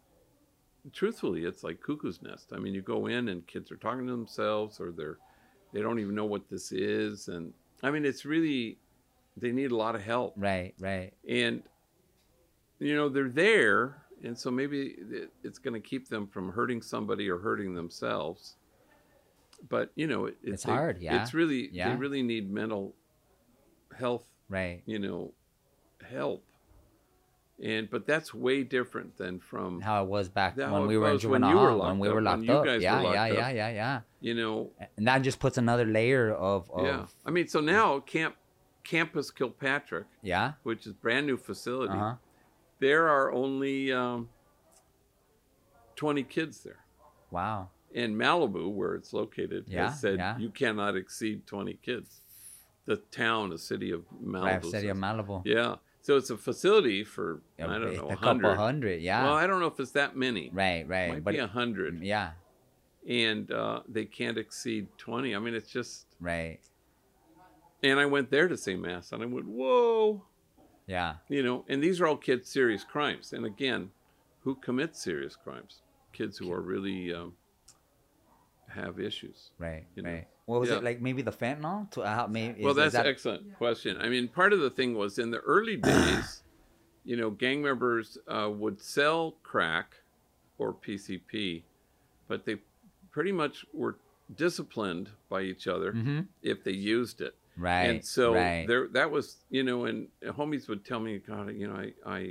S1: truthfully, it's like cuckoo's nest. I mean, you go in and kids are talking to themselves or they're, they don't even know what this is. And I mean, it's really, they need a lot of help.
S2: Right, right.
S1: And, you know, they're there. And so maybe it, it's going to keep them from hurting somebody or hurting themselves. But, you know, it,
S2: It's
S1: they-
S2: hard, yeah.
S1: It's really,
S2: Yeah.
S1: they really need mental health,
S2: Right.
S1: you know, help. And, but that's way different than from,
S2: How it was back
S1: How
S2: when
S1: it
S2: we were in
S1: was when
S2: juvenile
S1: you were
S2: hall,
S1: locked
S2: when we
S1: up,
S2: were
S1: when
S2: locked
S1: you
S2: up.
S1: guys were
S2: Yeah,
S1: locked
S2: yeah,
S1: up.
S2: yeah, yeah, yeah.
S1: you know,
S2: And that just puts another layer of, of
S1: yeah. I mean, so now Camp Campus Kilpatrick,
S2: yeah.
S1: which is a brand new facility,
S2: Uh-huh.
S1: there are only um, twenty kids there.
S2: Wow.
S1: And Malibu, where it's located,
S2: Yeah,
S1: has said
S2: yeah.
S1: you cannot exceed twenty kids. The town, the city of Malibu.
S2: Right, City of
S1: says.
S2: Malibu.
S1: Yeah. So it's a facility for,
S2: A-
S1: I don't know,
S2: a
S1: a
S2: couple
S1: hundred.
S2: hundred, yeah.
S1: Well, I don't know if it's that many.
S2: right, right.
S1: Might
S2: but
S1: be a hundred.
S2: yeah,
S1: And uh, they can't exceed twenty. I mean, it's just,
S2: right.
S1: and I went there to say mass and I went, whoa.
S2: Yeah.
S1: You know, and these are all kids' serious crimes. And again, who commits serious crimes? Kids who are really um, have issues.
S2: Right,
S1: You know.
S2: right. What was
S1: Yeah.
S2: it like? Maybe the fentanyl to uh, maybe.
S1: Well,
S2: is,
S1: that's
S2: is that,
S1: an excellent question. I mean, part of the thing was in the early days, you know, gang members uh, would sell crack or P C P, but they pretty much were disciplined by each other
S2: Mhm.
S1: if they used it.
S2: right.
S1: And so
S2: right.
S1: there, that was, you know, and homies would tell me, God, you know, I, I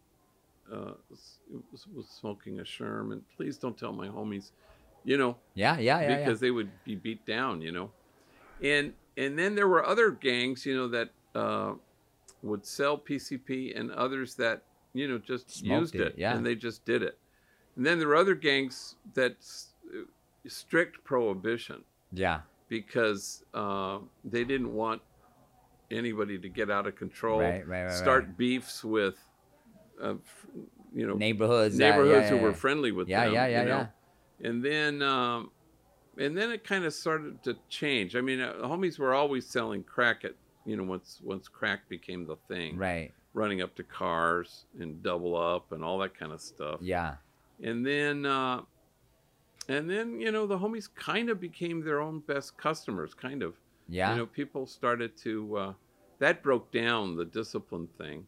S1: uh, was, was smoking a Sherm, and please don't tell my homies, you know,
S2: Yeah, yeah, yeah,
S1: because they would be beat down, you know. And and then there were other gangs, you know, that uh, would sell P C P, and others that, you know, just
S2: Smoked
S1: used
S2: it,
S1: it,
S2: yeah.
S1: and they just did it. And then there were other gangs that s- strict prohibition
S2: yeah.
S1: because uh, they didn't want anybody to get out of control,
S2: Right, right, right,
S1: start
S2: right.
S1: beefs with, uh, f- you know,
S2: Neighborhoods. uh,
S1: neighborhoods
S2: yeah,
S1: who
S2: yeah,
S1: were
S2: yeah.
S1: friendly with
S2: Yeah,
S1: them.
S2: yeah, yeah,
S1: you know?
S2: yeah.
S1: And then, um, and then it kind of started to change. I mean, uh, homies were always selling crack at, you know, once once crack became the thing,
S2: Right.
S1: running up to cars and double up and all that kind of stuff.
S2: Yeah.
S1: And then, uh, and then, you know, the homies kind of became their own best customers, kind of.
S2: Yeah.
S1: You know, people started to, uh, that broke down the discipline thing.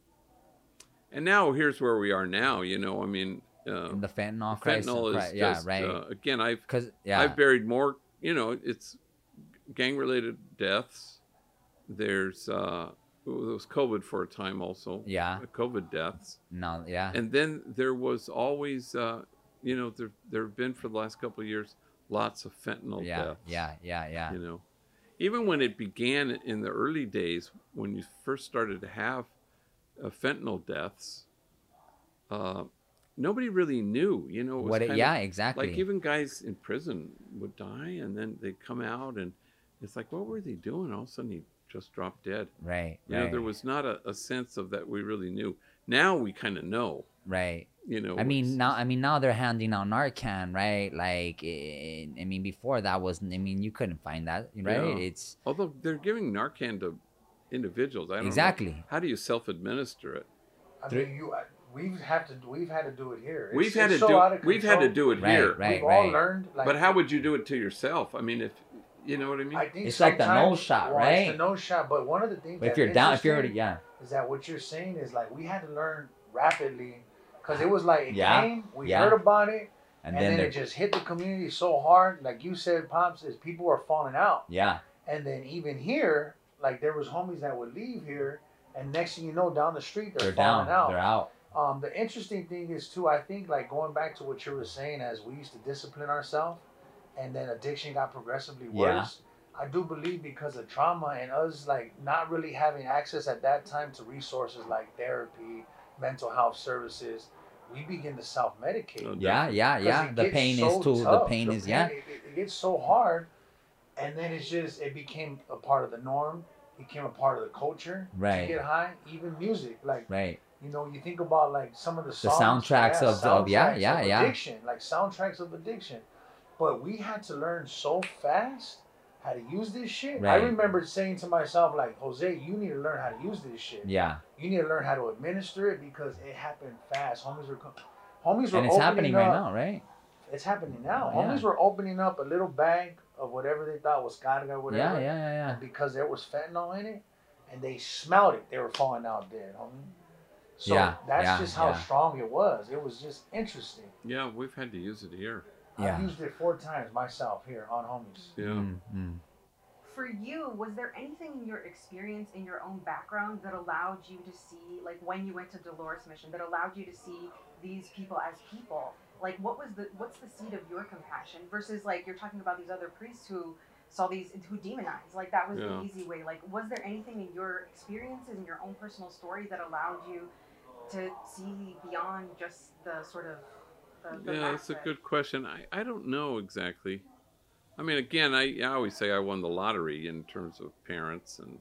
S1: And now here's where we are now, you know, I mean, uh,
S2: And the fentanyl crisis.
S1: fentanyl is
S2: cri- yeah,
S1: just,
S2: right.
S1: uh, again, I've,
S2: Because yeah.
S1: I've buried more, you know, it's gang-related deaths. There's, uh, there was COVID for a time also.
S2: Yeah.
S1: COVID deaths.
S2: no. Yeah.
S1: And then there was always, uh, you know, there there have been for the last couple of years lots of fentanyl
S2: yeah.
S1: deaths.
S2: Yeah. Yeah. Yeah.
S1: You know, even when it began in the early days, when you first started to have uh, fentanyl deaths, uh, nobody really knew. You know, it was
S2: What? It,
S1: kind
S2: yeah.
S1: of,
S2: Exactly.
S1: like even guys in prison would die, and then they'd come out, and it's like, what were they doing? All of a sudden, he just dropped dead.
S2: Right.
S1: You
S2: right.
S1: know, there was not a, a sense of that we really knew. Now we kind of know.
S2: Right.
S1: You know,
S2: I mean
S1: it's-
S2: now. I mean now they're handing out Narcan, right? Like, eh, I mean before that was. I mean you couldn't find that, right?
S1: Yeah.
S2: It's
S1: although they're giving Narcan to individuals. I don't know.
S2: exactly.
S1: How do you self-administer it?
S3: I
S2: Through-
S3: mean, you. I- We've had to. We've had to do it here. It's,
S1: We've had to
S3: it's so
S1: do.
S3: out of
S1: We've had to
S3: control.
S1: do it
S2: Right,
S1: here.
S2: right.
S3: We've all learned. Like,
S1: But how would you do it to yourself? I mean, if you know what I mean.
S3: I think
S2: It's like the
S3: sometimes-
S2: nose shot,
S3: well,
S2: right?
S3: It's the nose shot. But one of the things
S2: But if
S3: that's
S2: you're down, if you're already
S3: interesting
S2: yeah.
S3: is that what you're saying is like we had to learn rapidly because it was like it
S2: Yeah,
S3: came, we
S2: yeah.
S3: heard about it,
S2: And,
S3: and,
S2: then,
S3: then,
S2: they're
S3: it just hit the community so hard. Like you said, Pops, is people were falling out.
S2: yeah.
S3: And then even here, like there was homies that would leave here, and next thing you know, down the street they're,
S2: They're down.
S3: falling out.
S2: They're out.
S3: Um, the interesting thing is too, I think like going back to what you were saying, as we used to discipline ourselves, and then addiction got progressively
S2: Yeah.
S3: worse. I do believe because of trauma and us like not really having access at that time to resources like therapy, mental health services, we begin to self-medicate.
S1: Oh,
S2: Yeah, yeah,
S3: 'Cause
S2: yeah.
S3: it
S2: The
S3: gets
S2: pain
S3: so
S2: is too. The
S3: tough.
S2: pain
S3: The
S2: is yeah.
S3: It, it, it gets so hard, and then it's just it became a part of the norm. Became a part of the culture.
S2: Right.
S3: To get high, even music, like
S2: Right.
S3: you know, you think about like some of the
S2: The
S3: songs,
S2: soundtracks
S3: yeah,
S2: of- of- yeah,
S3: soundtracks
S2: yeah,
S3: of
S2: yeah.
S3: addiction, like soundtracks of addiction. But we had to learn so fast how to use this shit. I
S2: Right.
S3: remember saying to myself, like, Jose, you need to learn how to use this shit.
S2: Yeah.
S3: You need to learn how to administer it because it happened fast. Homies were, co- homies were
S2: And it's
S3: opening
S2: happening
S3: up.
S2: right now, right?
S3: It's happening now.
S2: Yeah.
S3: Homies were opening up a little bag of whatever they thought was carga,
S2: Yeah,
S3: whatever.
S2: yeah, yeah, yeah.
S3: And because there was fentanyl in it, and they smelled it, they were falling out dead, homie. So
S2: Yeah,
S3: that's
S2: yeah,
S3: just how
S2: yeah.
S3: strong it was. It was just interesting.
S1: Yeah, we've had to use it here.
S2: Yeah.
S3: I've used it four times myself here on homies.
S1: Yeah.
S2: Mm, mm.
S4: For you, was there anything in your experience, in your own background, that allowed you to see, like when you went to Dolores Mission, that allowed you to see these people as people? Like, what was the, what's the seed of your compassion versus like you're talking about these other priests who saw these, who demonized, like that was
S1: Yeah.
S4: the easy way. Like, was there anything in your experiences, in your own personal story, that allowed you to see beyond just the sort of the, the
S1: Yeah, that's a
S4: back
S1: good question. I, I don't know exactly. I mean, again, I, I always say I won the lottery in terms of parents and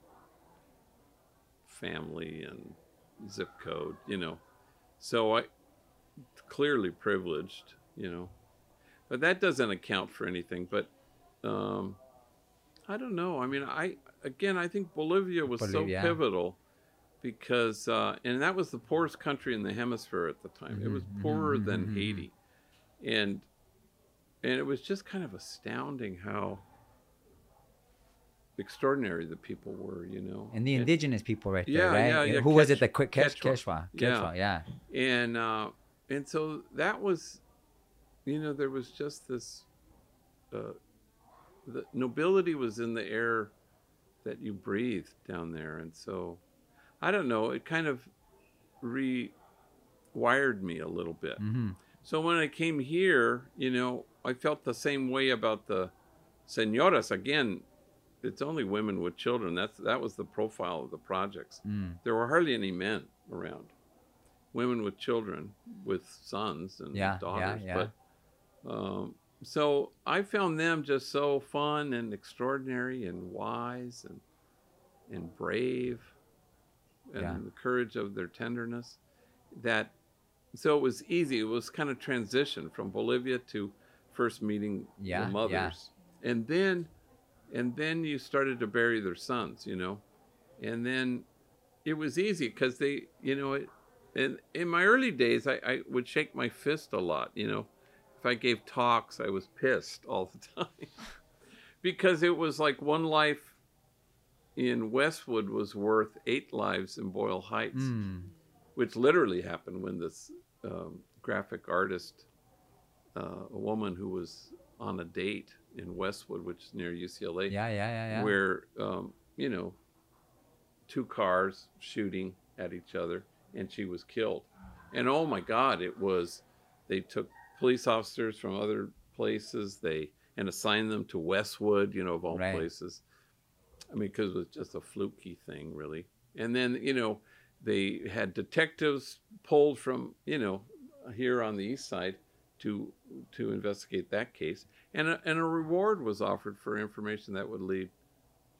S1: family and zip code, you know. So I clearly privileged, you know. But that doesn't account for anything. But um, I don't know. I mean, I again, I think Bolivia was
S2: Bolivia.
S1: so pivotal because, uh, and that was the poorest country in the hemisphere at the time. It was
S2: Mhm,
S1: poorer
S2: mhm,
S1: than
S2: mhm,
S1: Haiti, and and it was just kind of astounding how extraordinary the people were, you know.
S2: And the indigenous people right there,
S1: Yeah,
S2: right?
S1: yeah, yeah,
S2: Who was it?
S1: Quechua-
S2: The quick Quechua.
S1: Quechua.
S2: Quechua.
S1: Yeah.
S2: Quechua, yeah.
S1: and uh, and so that was, you know, there was just this. Uh, the nobility was in the air that you breathed down there, and so I don't know. It kind of rewired me a little bit.
S2: Mm-hmm.
S1: So when I came here, you know, I felt the same way about the senoras. Again, it's only women with children. That's that was the profile of the projects.
S2: Mm.
S1: There were hardly any men around. Women with children, with sons and
S2: Yeah, yeah,
S1: daughters.
S2: yeah.
S1: But um, so I found them just so fun and extraordinary and wise and and brave, and
S2: Yeah.
S1: the courage of their tenderness. That so it was easy. It was kind of transition from Bolivia to first meeting
S2: Yeah,
S1: the
S2: yeah.
S1: mothers, and then and then you started to bury their sons, you know, and then it was easy because they, you know, it, and in my early days, I, I would shake my fist a lot, you know. If I gave talks, I was pissed all the time because it was like one life in Westwood was worth eight lives in Boyle Heights,
S2: Mm.
S1: which literally happened when this um, graphic artist, uh, a woman who was on a date in Westwood, which is near U C L A,
S2: Yeah, yeah, yeah, yeah.
S1: where, um, you know, two cars shooting at each other, and she was killed. And oh my God, it was, they took police officers from other places, they, and assigned them to Westwood, you know, of all
S2: Right.
S1: places. I mean, because it was just a fluky thing, really. And then, you know, they had detectives pulled from, you know, here on the east side to to investigate that case. And a, and a reward was offered for information that would lead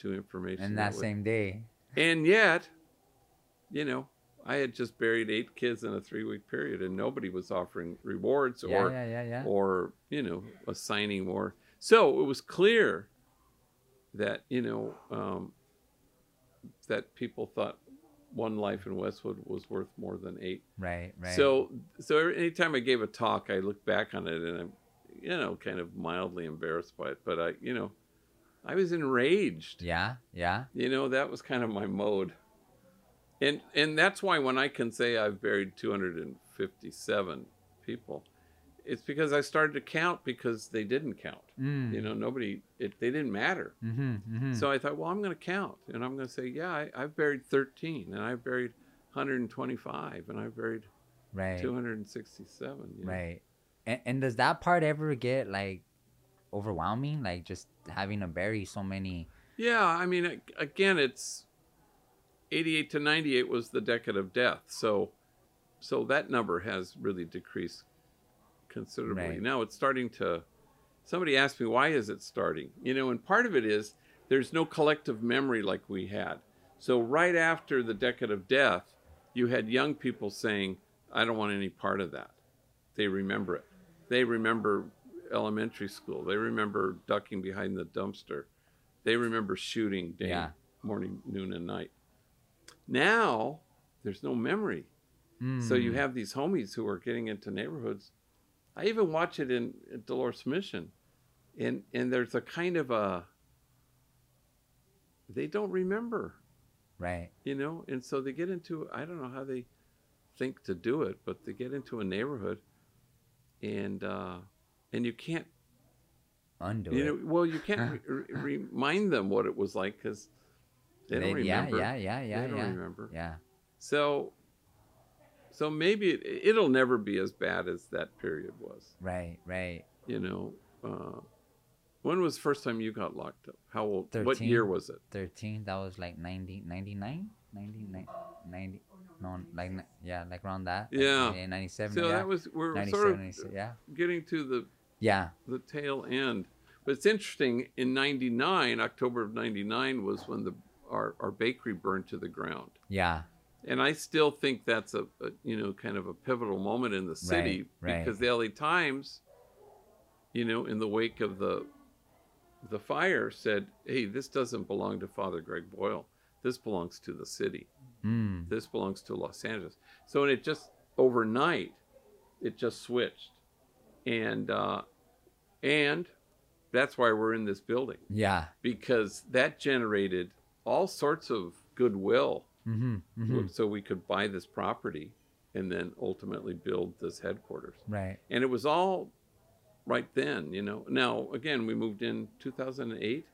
S1: to information.
S2: And that
S1: would-
S2: same day.
S1: And yet, you know, I had just buried eight kids in a three-week period, and nobody was offering rewards
S2: Yeah,
S1: or
S2: yeah, yeah, yeah.
S1: or you know assigning more. So it was clear that you know um, that people thought one life in Westwood was worth more than eight.
S2: Right, right.
S1: So so anytime I gave a talk, I look back on it and I'm you know kind of mildly embarrassed by it, but I you know I was enraged.
S2: Yeah, yeah.
S1: You know, that was kind of my mode. And and that's why when I can say I've buried two hundred fifty-seven people, it's because I started to count because they didn't count.
S2: Mm.
S1: You know, nobody, it, they didn't matter.
S2: Mm-hmm, mm-hmm.
S1: So I thought, well, I'm going to count. And I'm going to say, yeah, I, I've buried thirteen, and I've buried one hundred twenty-five, and I've buried
S2: right.
S1: two hundred sixty-seven. You know?
S2: Right. And, and does that part ever get, like, overwhelming? Like, just having to bury so many...
S1: Yeah, I mean, a- again, it's eighty-eight to ninety-eight was the decade of death. So so that number has really decreased considerably.
S2: Right.
S1: Now it's starting to, somebody asked me, why is it starting? You know, and part of it is there's no collective memory like we had. So right after the decade of death, you had young people saying, I don't want any part of that. They remember it. They remember elementary school. They remember ducking behind the dumpster. They remember shooting day,
S2: Yeah.
S1: morning, noon, and night. Now, there's no memory. So you
S2: Mm.
S1: have these homies who are getting into neighborhoods. I even watch it in, in Dolores Mission. And, and there's a kind of a, they don't remember,
S2: Right.
S1: you know? And so they get into, I don't know how they think to do it, but they get into a neighborhood and, uh, and you can't,
S2: Undo
S1: you
S2: it.
S1: know, well, you can't re- re- remind them what it was like because they don't
S2: They- yeah,
S1: remember.
S2: yeah, yeah, yeah,
S1: They don't
S2: yeah.
S1: remember.
S2: Yeah.
S1: So, so maybe it, it'll never be as bad as that period was.
S2: Right, right.
S1: You know, uh, when was the first time you got locked up? How old? What
S2: thirteen.
S1: year was it?
S2: thirteen, that was like ninety, ninety-nine? ninety-nine, ninety, no, like, ni- yeah, like around that. Like,
S1: Yeah.
S2: yeah, ninety-seven,
S1: So
S2: yeah.
S1: that was we're
S2: ninety-seven,
S1: sort of
S2: ninety-six, yeah.
S1: getting to the
S2: Yeah,
S1: the tail end. But it's interesting. In ninety-nine, October of ninety-nine was when the our our bakery burned to the ground.
S2: yeah,
S1: And I still think that's a, a you know kind of a pivotal moment in the city
S2: Right, right.
S1: because the L A Times, you know, in the wake of the the fire, said, "Hey, this doesn't belong to Father Greg Boyle. This belongs to the city.
S2: mm,
S1: This belongs to Los Angeles." So, and it just overnight, it just switched, and uh, and that's why we're in this building
S2: yeah.
S1: because that generated all sorts of goodwill.
S2: Mm-hmm, mm-hmm.
S1: So we could buy this property and then ultimately build this headquarters.
S2: Right,
S1: And it was all right then, you know. Now, again, we moved in two thousand eight.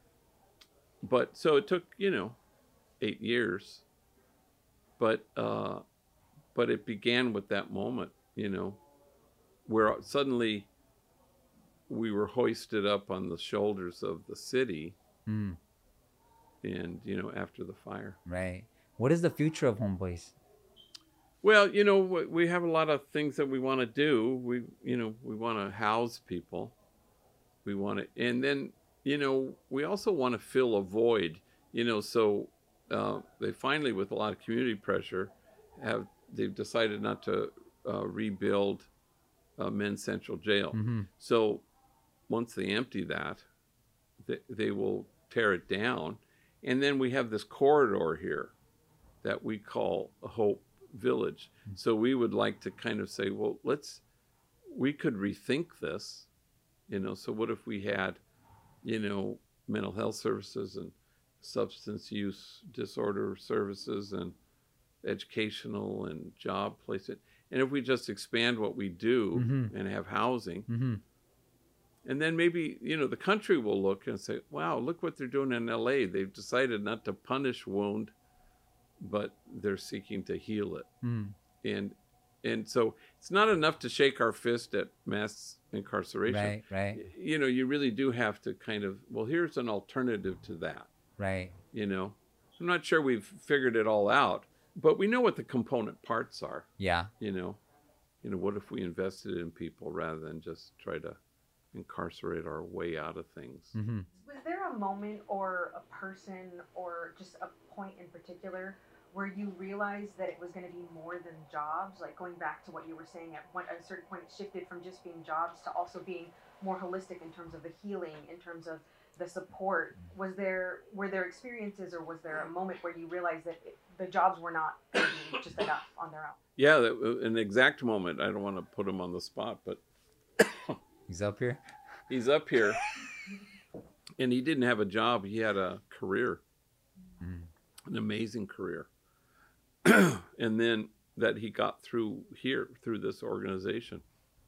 S1: But so it took, you know, eight years. But uh, but it began with that moment, you know, where suddenly we were hoisted up on the shoulders of the city
S2: mm,
S1: and, you know, after the fire.
S2: right. What is the future of Homeboys?
S1: Well, you know, we we have a lot of things that we want to do. We, you know, we want to house people. We want to, and then, you know, we also want to fill a void, you know, so uh, they finally, with a lot of community pressure, have, they've decided not to uh, rebuild uh, Men's Central Jail.
S2: Mm-hmm.
S1: So once they empty that, they, they will tear it down. And then we have this corridor here that we call Hope Village. So we would like to kind of say, well, let's, we could rethink this, you know, so what if we had, you know, mental health services and substance use disorder services and educational and job placement. And if we just expand what we do
S2: Mhm.
S1: and have housing,
S2: Mm-hmm.
S1: and then maybe, you know, the country will look and say, wow, look what they're doing in L A. They've decided not to punish wound, but they're seeking to heal it.
S2: Mm.
S1: And and so it's not enough to shake our fist at mass incarceration.
S2: Right, right,
S1: Y- You know, you really do have to kind of, well, here's an alternative to that,
S2: right.
S1: you know. I'm not sure we've figured it all out, but we know what the component parts are,
S2: Yeah.
S1: you know. You know, what if we invested in people rather than just try to incarcerate our way out of things?
S2: Mm-hmm.
S4: Was there a moment or a person or just a point in particular where you realized that it was going to be more than jobs? Like going back to what you were saying, at one at a certain point it shifted from just being jobs to also being more holistic in terms of the healing, in terms of the support. Was there were there experiences, or was there a moment where you realized that it, the jobs were not going to be just enough on their own?
S1: Yeah, that, an exact moment. I don't want to put him on the spot, but
S2: He's up here.
S1: he's up here, and he didn't have a job. He had a career,
S2: Mm.
S1: an amazing career, and then that he got through here through this organization.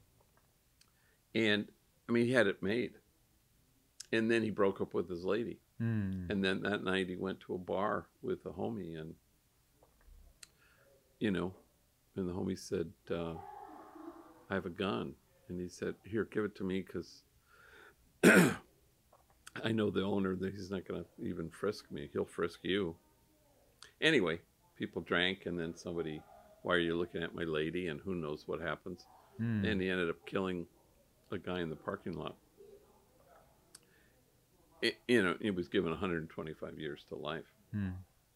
S1: And I mean, he had it made. And then he broke up with his lady.
S2: Mm.
S1: And then that night he went to a bar with a homie, and, you know, and the homie said, uh, I have a gun. And he said, here, give it to me, because I know the owner, that he's not going to even frisk me. He'll frisk you. Anyway, people drank, and then somebody, why are you looking at my lady? And who knows what happens.
S2: Mm.
S1: And he ended up killing a guy in the parking lot. It, you know, he was given one hundred twenty-five years to life.
S2: Mm.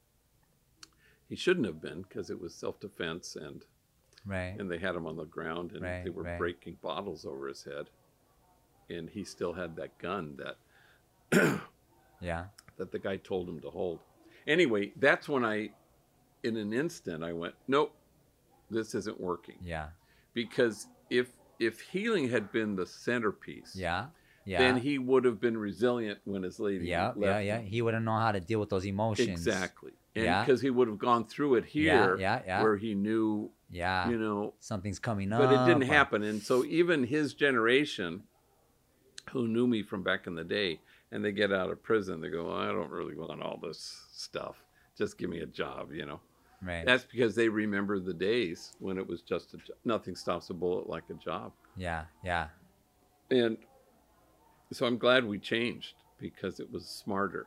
S1: He shouldn't have been, because it was self-defense, and
S2: Right.
S1: and they had him on the ground, and
S2: Right,
S1: they were
S2: right.
S1: breaking bottles over his head, and he still had that gun that
S2: Yeah.
S1: that the guy told him to hold. Anyway, that's when I, in an instant, I went, nope, this isn't working.
S2: Yeah.
S1: Because if if healing had been the centerpiece,
S2: Yeah. Yeah.
S1: then he would have been resilient when his lady
S2: yeah.
S1: left
S2: Yeah.
S1: him.
S2: Yeah. He wouldn't know how to deal with those emotions.
S1: Exactly. And
S2: Yeah.
S1: because he would have gone through it here,
S2: Yeah. Yeah. Yeah.
S1: where he knew,
S2: yeah.
S1: you know,
S2: Something's coming up.
S1: but it didn't
S2: or-
S1: happen. And so even his generation, who knew me from back in the day, and they get out of prison, they go, I don't really want all this stuff. Just give me a job, you know.
S2: Right.
S1: That's because they remember the days when it was just a jo- nothing stops a bullet like a job.
S2: yeah. Yeah.
S1: And so I'm glad we changed, because it was smarter.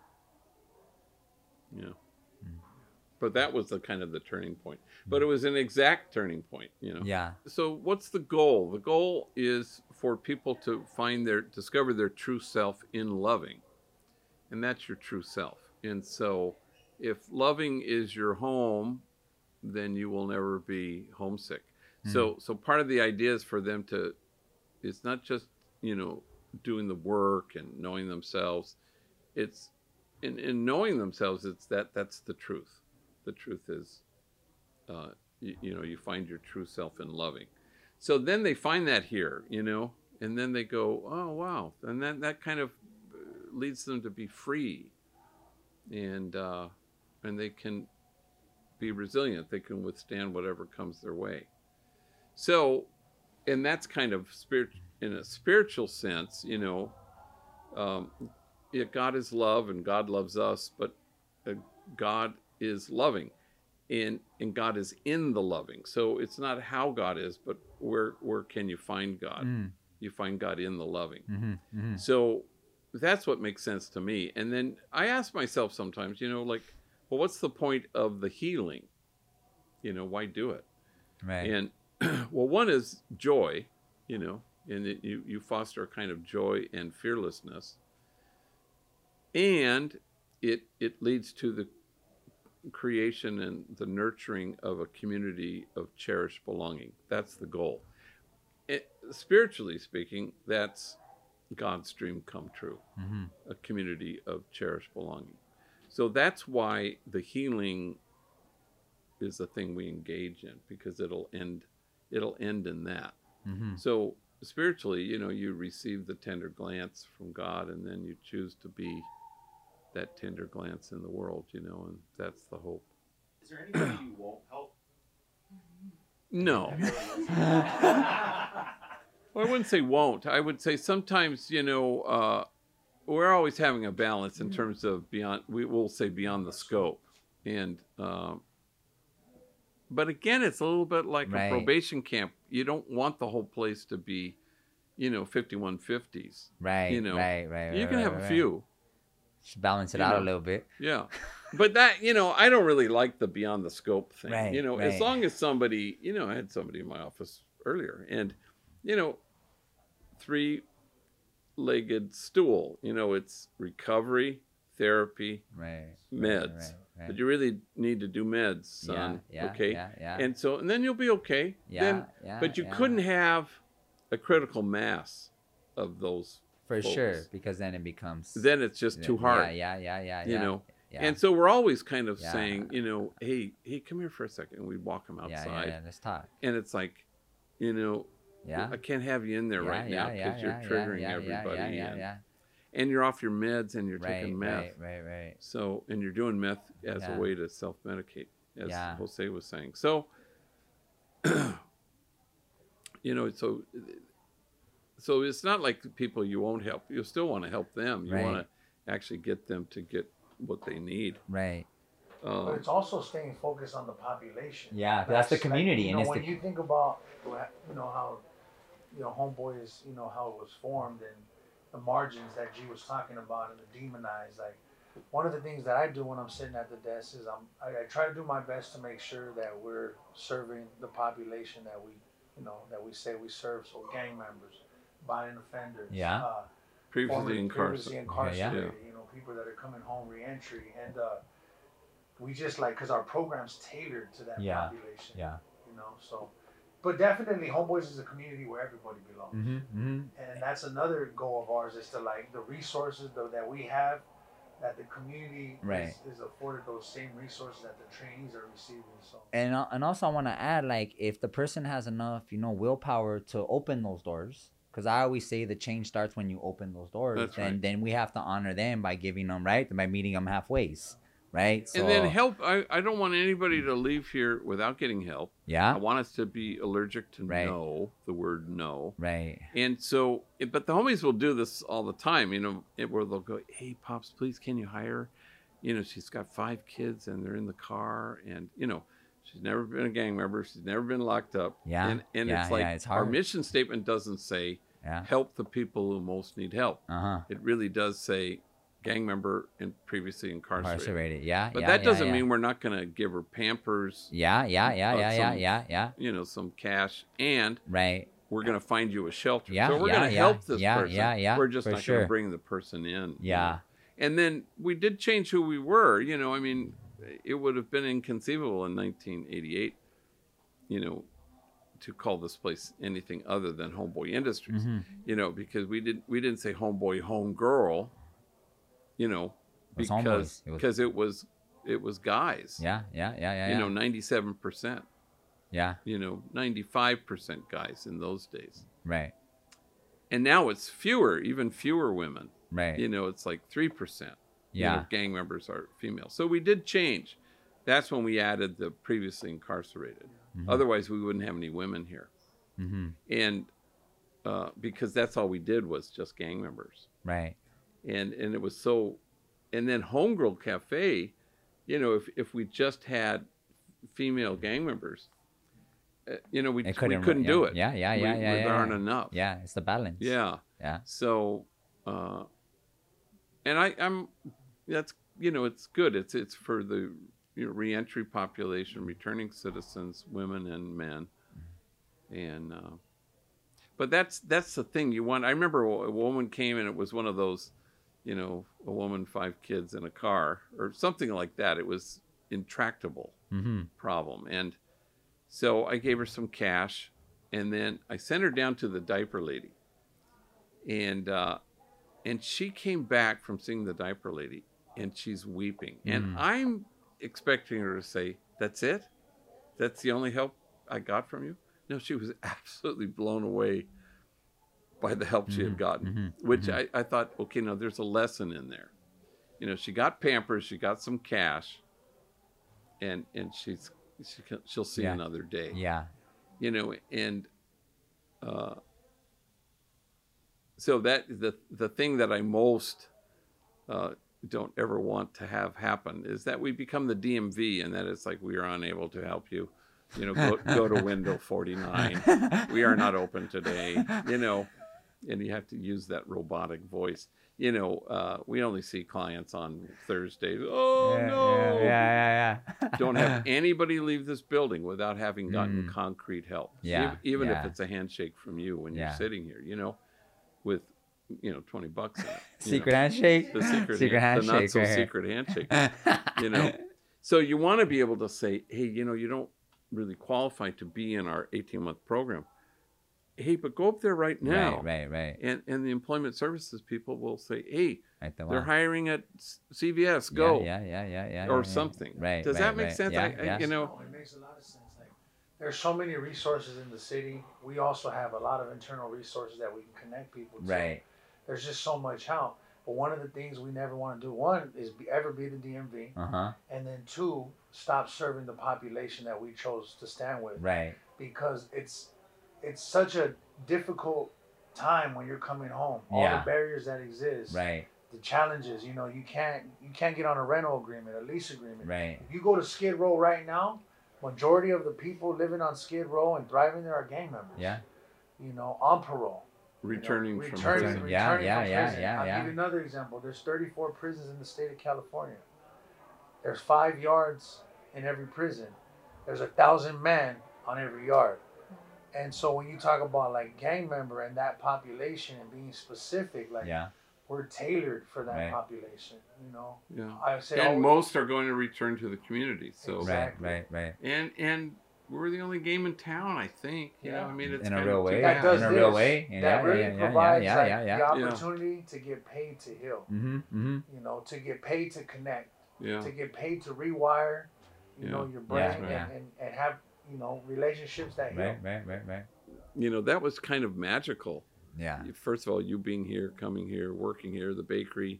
S1: You know.
S2: Mm.
S1: But that was the kind of the turning point. But it was an exact turning point, you know.
S2: Yeah.
S1: So what's the goal? The goal is for people to find their, discover their true self in loving. And that's your true self. And so if loving is your home, then you will never be homesick. So, so part of the idea is for them to, it's not just, you know, doing the work and knowing themselves. It's in, in knowing themselves, it's that that's the truth. The truth is, uh, you, you know, you find your true self in loving. So then they find that here, you know, and then they go, oh, wow. And then that kind of leads them to be free, and, uh, and they can be resilient. They can withstand whatever comes their way. So, and that's kind of spirit, in a spiritual sense, you know, um, yeah, God is love, and God loves us, but uh, God is loving, and and God is in the loving. So it's not how God is, but where where can you find God?
S2: Mm.
S1: You find God in the loving.
S2: Mm-hmm. Mm-hmm.
S1: So that's what makes sense to me. And then I ask myself sometimes, you know, like, well, what's the point of the healing? You know, why do it?
S2: Right.
S1: And well, one is joy, you know, and it, you, you foster a kind of joy and fearlessness. And it it leads to the creation and the nurturing of a community of cherished belonging. That's the goal. It, spiritually speaking, that's God's dream come true,
S2: Mm-hmm.
S1: a community of cherished belonging. So that's why the healing is the thing we engage in, because it'll end it'll end in that.
S2: Mm-hmm.
S1: So spiritually, you know, you receive the tender glance from God, and then you choose to be that tender glance in the world, you know, and that's the hope.
S5: Is there anybody you won't help?
S1: No. Well, I wouldn't say won't. I would say sometimes, you know, uh, we're always having a balance in terms of beyond, we will say beyond the scope. And, um, but again, it's a little bit like
S2: Right.
S1: a probation camp. You don't want the whole place to be, you know, fifty-one fifties.
S2: Right.
S1: You know,
S2: right. Right.
S1: You
S2: right,
S1: can
S2: right,
S1: have
S2: right,
S1: a
S2: right.
S1: few.
S2: Just balance it
S1: you
S2: out
S1: know.
S2: a little bit.
S1: Yeah. But that, you know, I don't really like the beyond the scope thing.
S2: Right,
S1: you know,
S2: right.
S1: as long as somebody, you know, I had somebody in my office earlier, and, you know, three legged stool. You know, it's recovery, therapy,
S2: Right.
S1: meds.
S2: Right, right, right.
S1: But you really need to do meds, son.
S2: Yeah, yeah,
S1: okay?
S2: yeah, yeah.
S1: And so, and then you'll be okay.
S2: Yeah,
S1: Then,
S2: yeah,
S1: but you
S2: yeah.
S1: couldn't have a critical mass of those.
S2: For
S1: folks.
S2: sure, because then it becomes.
S1: Then it's just too hard.
S2: Yeah, yeah, yeah, yeah.
S1: You
S2: yeah,
S1: know?
S2: Yeah.
S1: And so we're always kind of
S2: Yeah.
S1: saying, you know, hey, hey, come here for a second. And we walk them
S2: yeah,
S1: outside.
S2: yeah, yeah, let's talk.
S1: And it's like, you know,
S2: Yeah.
S1: I can't have you in there
S2: yeah,
S1: right
S2: yeah,
S1: now
S2: yeah,
S1: because you're
S2: yeah,
S1: triggering
S2: yeah, yeah,
S1: everybody.
S2: Yeah, yeah,
S1: and,
S2: yeah.
S1: and you're off your meds and you're
S2: Right,
S1: taking meth.
S2: right, right, right.
S1: So, and you're doing meth as
S2: Yeah.
S1: a way to self-medicate, as
S2: Yeah.
S1: Jose was saying. So, you know, so, so it's not like the people you won't help. You still want to help them. You
S2: Right.
S1: want to actually get them to get what they need.
S2: Right.
S3: But
S1: Um,
S3: it's also staying focused on the population.
S2: Yeah, that's the
S3: Like,
S2: community,
S3: you
S2: and
S3: know,
S2: it's
S3: when
S2: the-
S3: you think about, you know, how, you know, Homeboy is, you know, how it was formed and the margins that G was talking about and the demonized. Like, one of the things that I do when I'm sitting at the desk is I'm, I, I try to do my best to make sure that we're serving the population that we, you know, that we say we serve. So gang members, violent offenders,
S2: Yeah.
S3: uh,
S1: previously
S3: formerly previously
S1: incarcerated.
S3: incarcerated,
S1: Yeah.
S3: you know, people that are coming home reentry, and uh, we just like because our program's tailored to that
S2: Yeah.
S3: population,
S2: Yeah.
S3: you know. So, but definitely, Homeboys is a community where everybody belongs,
S2: Mm-hmm, mm-hmm.
S3: and that's another goal of ours is to like the resources though that we have, that the community
S2: Right.
S3: is, is afforded those same resources that the trainees are receiving. So,
S2: And uh, and also I want to add, like, if the person has enough, you know, willpower to open those doors, because I always say the change starts when you open those doors.
S1: That's
S2: and
S1: right.
S2: then we have to honor them by giving them, right, by meeting them halfway, right? So,
S1: And then help. I, I don't want anybody to leave here without getting help. I
S2: yeah,
S1: want us to be allergic to
S2: Right.
S1: no, the word no.
S2: right,
S1: And so, it- but the homies will do this all the time, you know, it, where they'll go, hey, Pops, please, can you hire? You know, she's got five kids and they're in the car and, you know, she's never been a gang member. She's never been locked up.
S2: Yeah,
S1: And, and
S2: yeah,
S1: it's like
S2: yeah, it's
S1: our
S2: hard.
S1: mission statement doesn't say
S2: yeah,
S1: help the people who most need help.
S2: uh-huh,
S1: It really does say gang member and previously incarcerated.
S2: incarcerated, yeah,
S1: But
S2: yeah,
S1: that
S2: yeah,
S1: doesn't
S2: yeah.
S1: mean we're not going to give her Pampers,
S2: Yeah, yeah, yeah,
S1: uh,
S2: yeah, yeah,
S1: some-
S2: yeah, yeah,
S1: you know, some cash, and
S2: right,
S1: we're going to find you a shelter.
S2: Yeah,
S1: so we're
S2: yeah,
S1: going to
S2: yeah,
S1: help this
S2: yeah,
S1: person.
S2: yeah, yeah,
S1: We're just
S2: for
S1: not going
S2: sure.
S1: to bring the person in. you
S2: yeah,
S1: know. And then we did change who we were. You know, I mean, it would have been inconceivable in nineteen eighty-eight, you know, to call this place anything other than Homeboy Industries.
S2: mm-hmm.
S1: You know, because we didn't we didn't say Homeboy Homegirl, you know,
S2: It was
S1: because
S2: homeboys. It was-
S1: because it was it was guys.
S2: yeah, yeah, yeah, yeah,
S1: You
S2: yeah,
S1: know, ninety-seven percent.
S2: yeah,
S1: You know, ninety-five percent guys in those days.
S2: right,
S1: And now it's fewer, even fewer women.
S2: right,
S1: You know, it's like three percent.
S2: yeah,
S1: You know, gang members are female. So we did change. That's when we added the previously incarcerated.
S2: Mhm.
S1: Otherwise, we wouldn't have any women here.
S2: mm-hmm.
S1: And uh, because that's all we did was just gang members.
S2: right,
S1: And and it was so. And then Homegirl Cafe, you know, if, if we just had female gang members, uh, you know, we,
S2: It
S1: we
S2: couldn't
S1: couldn't
S2: run-
S1: do
S2: yeah,
S1: it.
S2: yeah, yeah,
S1: We-
S2: yeah,
S1: we-
S2: yeah,
S1: There
S2: yeah,
S1: aren't
S2: yeah.
S1: enough.
S2: yeah, it's the balance,
S1: Yeah.
S2: yeah,
S1: So, uh, and I, I'm, that's, you know, it's good. It's, it's for the you know, reentry population, returning citizens, women and men. And, uh, but that's, that's the thing you want. I remember a woman came and it was one of those, you know, a woman, five kids in a car or something like that. It was intractable
S2: mm-hmm.
S1: problem. And so I gave her some cash and then I sent her down to the diaper lady. And, uh, and she came back from seeing the diaper lady and she's weeping. And
S2: Mm.
S1: I'm expecting her to say, that's it? That's the only help I got from you? No, she was absolutely blown away by the help she had gotten,
S2: mhm,
S1: which
S2: mhm.
S1: I, I thought, okay, no, there's a lesson in there. You know, she got Pampers, she got some cash, and and she's she can, she'll see
S2: Yeah.
S1: another day.
S2: yeah,
S1: You know, and uh, so that the the thing that I most uh, don't ever want to have happen is that we become the D M V, and that it's like we are unable to help you. You know, go go to window forty-nine. We are not open today. You know, and you have to use that robotic voice. You know, uh, we only see clients on Thursdays. Oh
S2: yeah,
S1: no!
S2: yeah, yeah, yeah, yeah.
S1: Don't have anybody leave this building without having gotten
S2: Mm.
S1: concrete help.
S2: Yeah,
S1: Ev- even
S2: yeah.
S1: if it's a handshake from you when
S2: Yeah.
S1: you're sitting here, you know, with you know, twenty bucks in it. you
S2: Secret
S1: know.
S2: handshake.
S1: The secret,
S2: Secret
S1: hand, the not
S2: handshake
S1: so
S2: right here.
S1: secret handshake. You know, so you want to be able to say, hey, you know, you don't really qualify to be in our eighteen month program. Hey, but go up there right now.
S2: Right, right, right.
S1: And and the employment services people will say, hey,
S2: Right, the
S1: they're
S2: one.
S1: hiring at C V S. Go.
S2: Yeah, yeah, yeah, yeah, yeah.
S1: Or
S2: yeah,
S1: something.
S2: Right.
S1: Does
S2: right,
S1: that make
S2: right.
S1: sense?
S2: Yeah,
S1: I, I,
S2: yeah.
S1: You know,
S3: No, it makes a lot of sense. Like, there's so many resources in the city. We also have a lot of internal resources that we can connect people to.
S2: Right.
S3: There's just so much help. But one of the things we never want to do, one, is be, ever be the D M V.
S2: Uh huh.
S3: And then two, stop serving the population that we chose to stand with.
S2: Right.
S3: Because it's it's such a difficult time when you're coming home. All
S2: Yeah.
S3: the barriers that exist.
S2: Right.
S3: The challenges, you know, you can't you can't get on a rental agreement, a lease agreement.
S2: Right.
S3: If you go to Skid Row right now, majority of the people living on Skid Row and thriving there are gang members.
S2: Yeah.
S3: You know, on parole.
S1: returning
S3: you know,
S1: from
S3: returning,
S1: prison.
S2: Yeah,
S3: returning
S2: yeah,
S3: from
S2: yeah,
S3: prison.
S2: yeah,
S3: I'll
S2: yeah.
S3: give you another example. There's thirty-four prisons in the state of California. There's five yards in every prison. There's a thousand men on every yard. And so when you talk about like gang member and that population and being specific, like
S2: Yeah.
S3: we're tailored for that
S2: Right.
S3: population, you know.
S1: Yeah.
S3: I say
S1: And
S3: always-
S1: most are going to return to the community. So
S3: Exactly.
S2: Right. Right. Right.
S1: and and we're the only game in town, I think. You know,
S3: Yeah.
S1: I mean, it's
S2: In a
S1: kind
S2: real
S1: of
S2: way.
S1: too
S3: that
S1: bad.
S3: does
S2: in a
S3: this,
S2: real way. Yeah,
S3: that
S2: yeah,
S3: really
S2: yeah, yeah,
S3: provides
S2: yeah,
S3: like,
S2: yeah, yeah.
S3: the
S1: Yeah.
S3: opportunity to get paid to heal,
S2: Mm-hmm. Mm-hmm.
S3: you know, to get paid to connect,
S1: Yeah.
S3: to get paid to rewire, you
S1: Yeah.
S3: know, your brain
S2: Yeah,
S3: and,
S2: yeah.
S3: and, and have, you know, relationships that heal.
S2: Right. Right. Right. Right.
S1: You know, that was kind of magical.
S2: Yeah.
S1: First of all, you being here, coming here, working here, the bakery.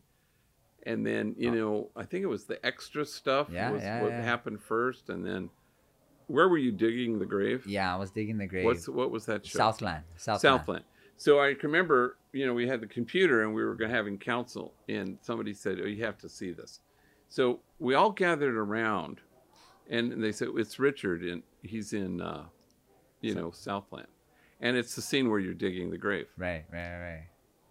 S1: And then, you know, I think it was the extra stuff
S2: Yeah,
S1: was
S2: yeah,
S1: what
S2: yeah.
S1: happened first. And then, where were you digging the grave?
S2: Yeah. I was digging the grave.
S1: What's What was that show?
S2: Southland. Southland.
S1: Southland. So I can remember, you know, we had the computer and we were going having council, and somebody said, "Oh, you have to see this." So we all gathered around, and they said, "It's Richard, and he's in, uh, you know, Southland," and it's the scene where you're digging the grave.
S2: Right. Right. Right.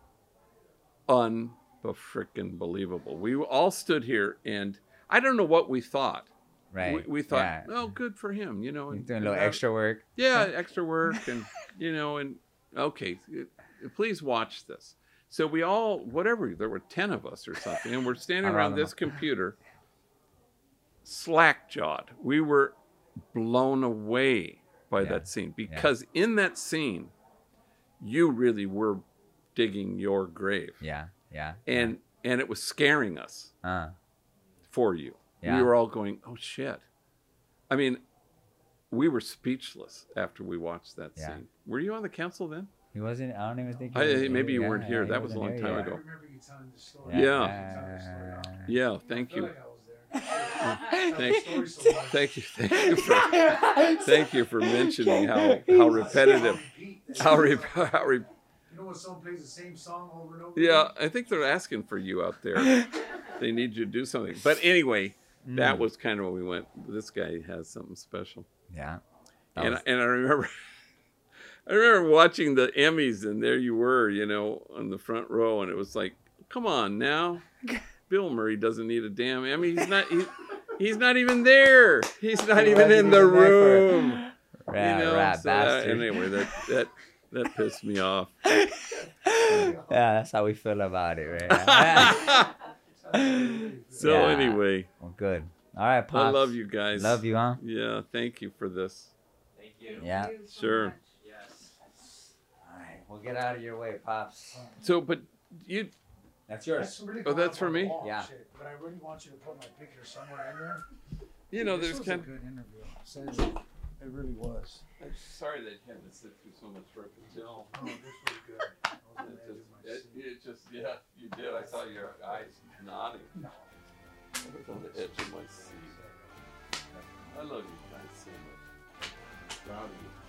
S1: Unfreaking believable. We all stood here, and I don't know what we thought.
S2: Right.
S1: We, we thought,
S2: Yeah.
S1: "Oh, good for him," you know.
S2: He's
S1: and-
S2: doing a
S1: and
S2: little
S1: that-
S2: extra work.
S1: Yeah, extra work, and you know, and okay, please watch this. So we all, whatever, there were ten of us or something, and we're standing
S2: Around
S1: around
S2: them.
S1: this computer, slack jawed. We were blown away by
S2: Yeah.
S1: that scene because in that scene, you really were digging your grave,
S2: Yeah. Yeah.
S1: and and it was scaring us
S2: Uh.
S1: for you.
S2: Yeah.
S1: We were all going, "Oh shit!" I mean, we were speechless after we watched that
S2: Yeah.
S1: scene. Were you on the council then?
S2: He wasn't. I don't even think. He
S1: I-
S2: was-
S1: maybe you
S2: yeah,
S1: weren't
S2: yeah,
S1: here.
S2: he
S1: That was a
S2: wasn't
S1: long
S2: here
S1: time
S2: yet.
S3: I
S1: ago.
S3: remember you telling the story.
S1: Yeah.
S3: You telling the story.
S1: Yeah, thank
S3: I feel
S1: you.
S3: like I was there.
S1: Thank-
S3: Tell the story so much.
S1: Thank you, thank you for thank you for mentioning how how repetitive, how re, how re,
S3: You know when someone plays the same song over and over?
S1: yeah. I think they're asking for you out there. They need you to do something. But anyway, that
S2: Mm.
S1: was kind of when we went. This guy has something special.
S2: Yeah. That
S1: And
S2: was-
S1: and I remember, I remember watching the Emmys, and there you were, you know, on the front row, and it was like, come on now, Bill Murray doesn't need a damn Emmy. He's not. He's, he's not even there. He's not
S2: He
S1: even
S2: wasn't
S1: in the
S2: even there for-
S1: room.
S2: Rat,
S1: you know.
S2: rat
S1: so that,
S2: bastard.
S1: anyway, that that that pissed me off.
S2: Yeah, that's how we feel about it, right?
S1: So
S2: Yeah.
S1: anyway,
S2: Well, good. All right, Pops.
S1: I love you guys.
S2: Love you, huh?
S1: Yeah, thank you for this.
S5: Thank you.
S2: Yeah.
S4: Thank you so
S1: Sure.
S4: much.
S5: Yes.
S2: All right, we'll get out of your way, Pops.
S1: So, but you,
S2: That's yours.
S3: That's really
S1: Oh,
S3: going
S1: that's
S3: up
S1: for
S3: on the
S1: me?
S3: wall,
S2: Yeah.
S3: shit, But I really want you to put my picture somewhere in there.
S1: you know,
S3: This
S1: there's
S3: was
S1: kind
S3: a good interview. Says it, it really was.
S1: I'm sorry that you had to sit through so much repetition.
S3: Oh, this was good. I was on
S1: It
S3: the edge
S1: just,
S3: of my
S1: it,
S3: seat.
S1: it just, yeah, you did. I saw your eyes nodding.
S3: No.
S1: I was on the edge of my seat. I love you guys so much. Proud of you.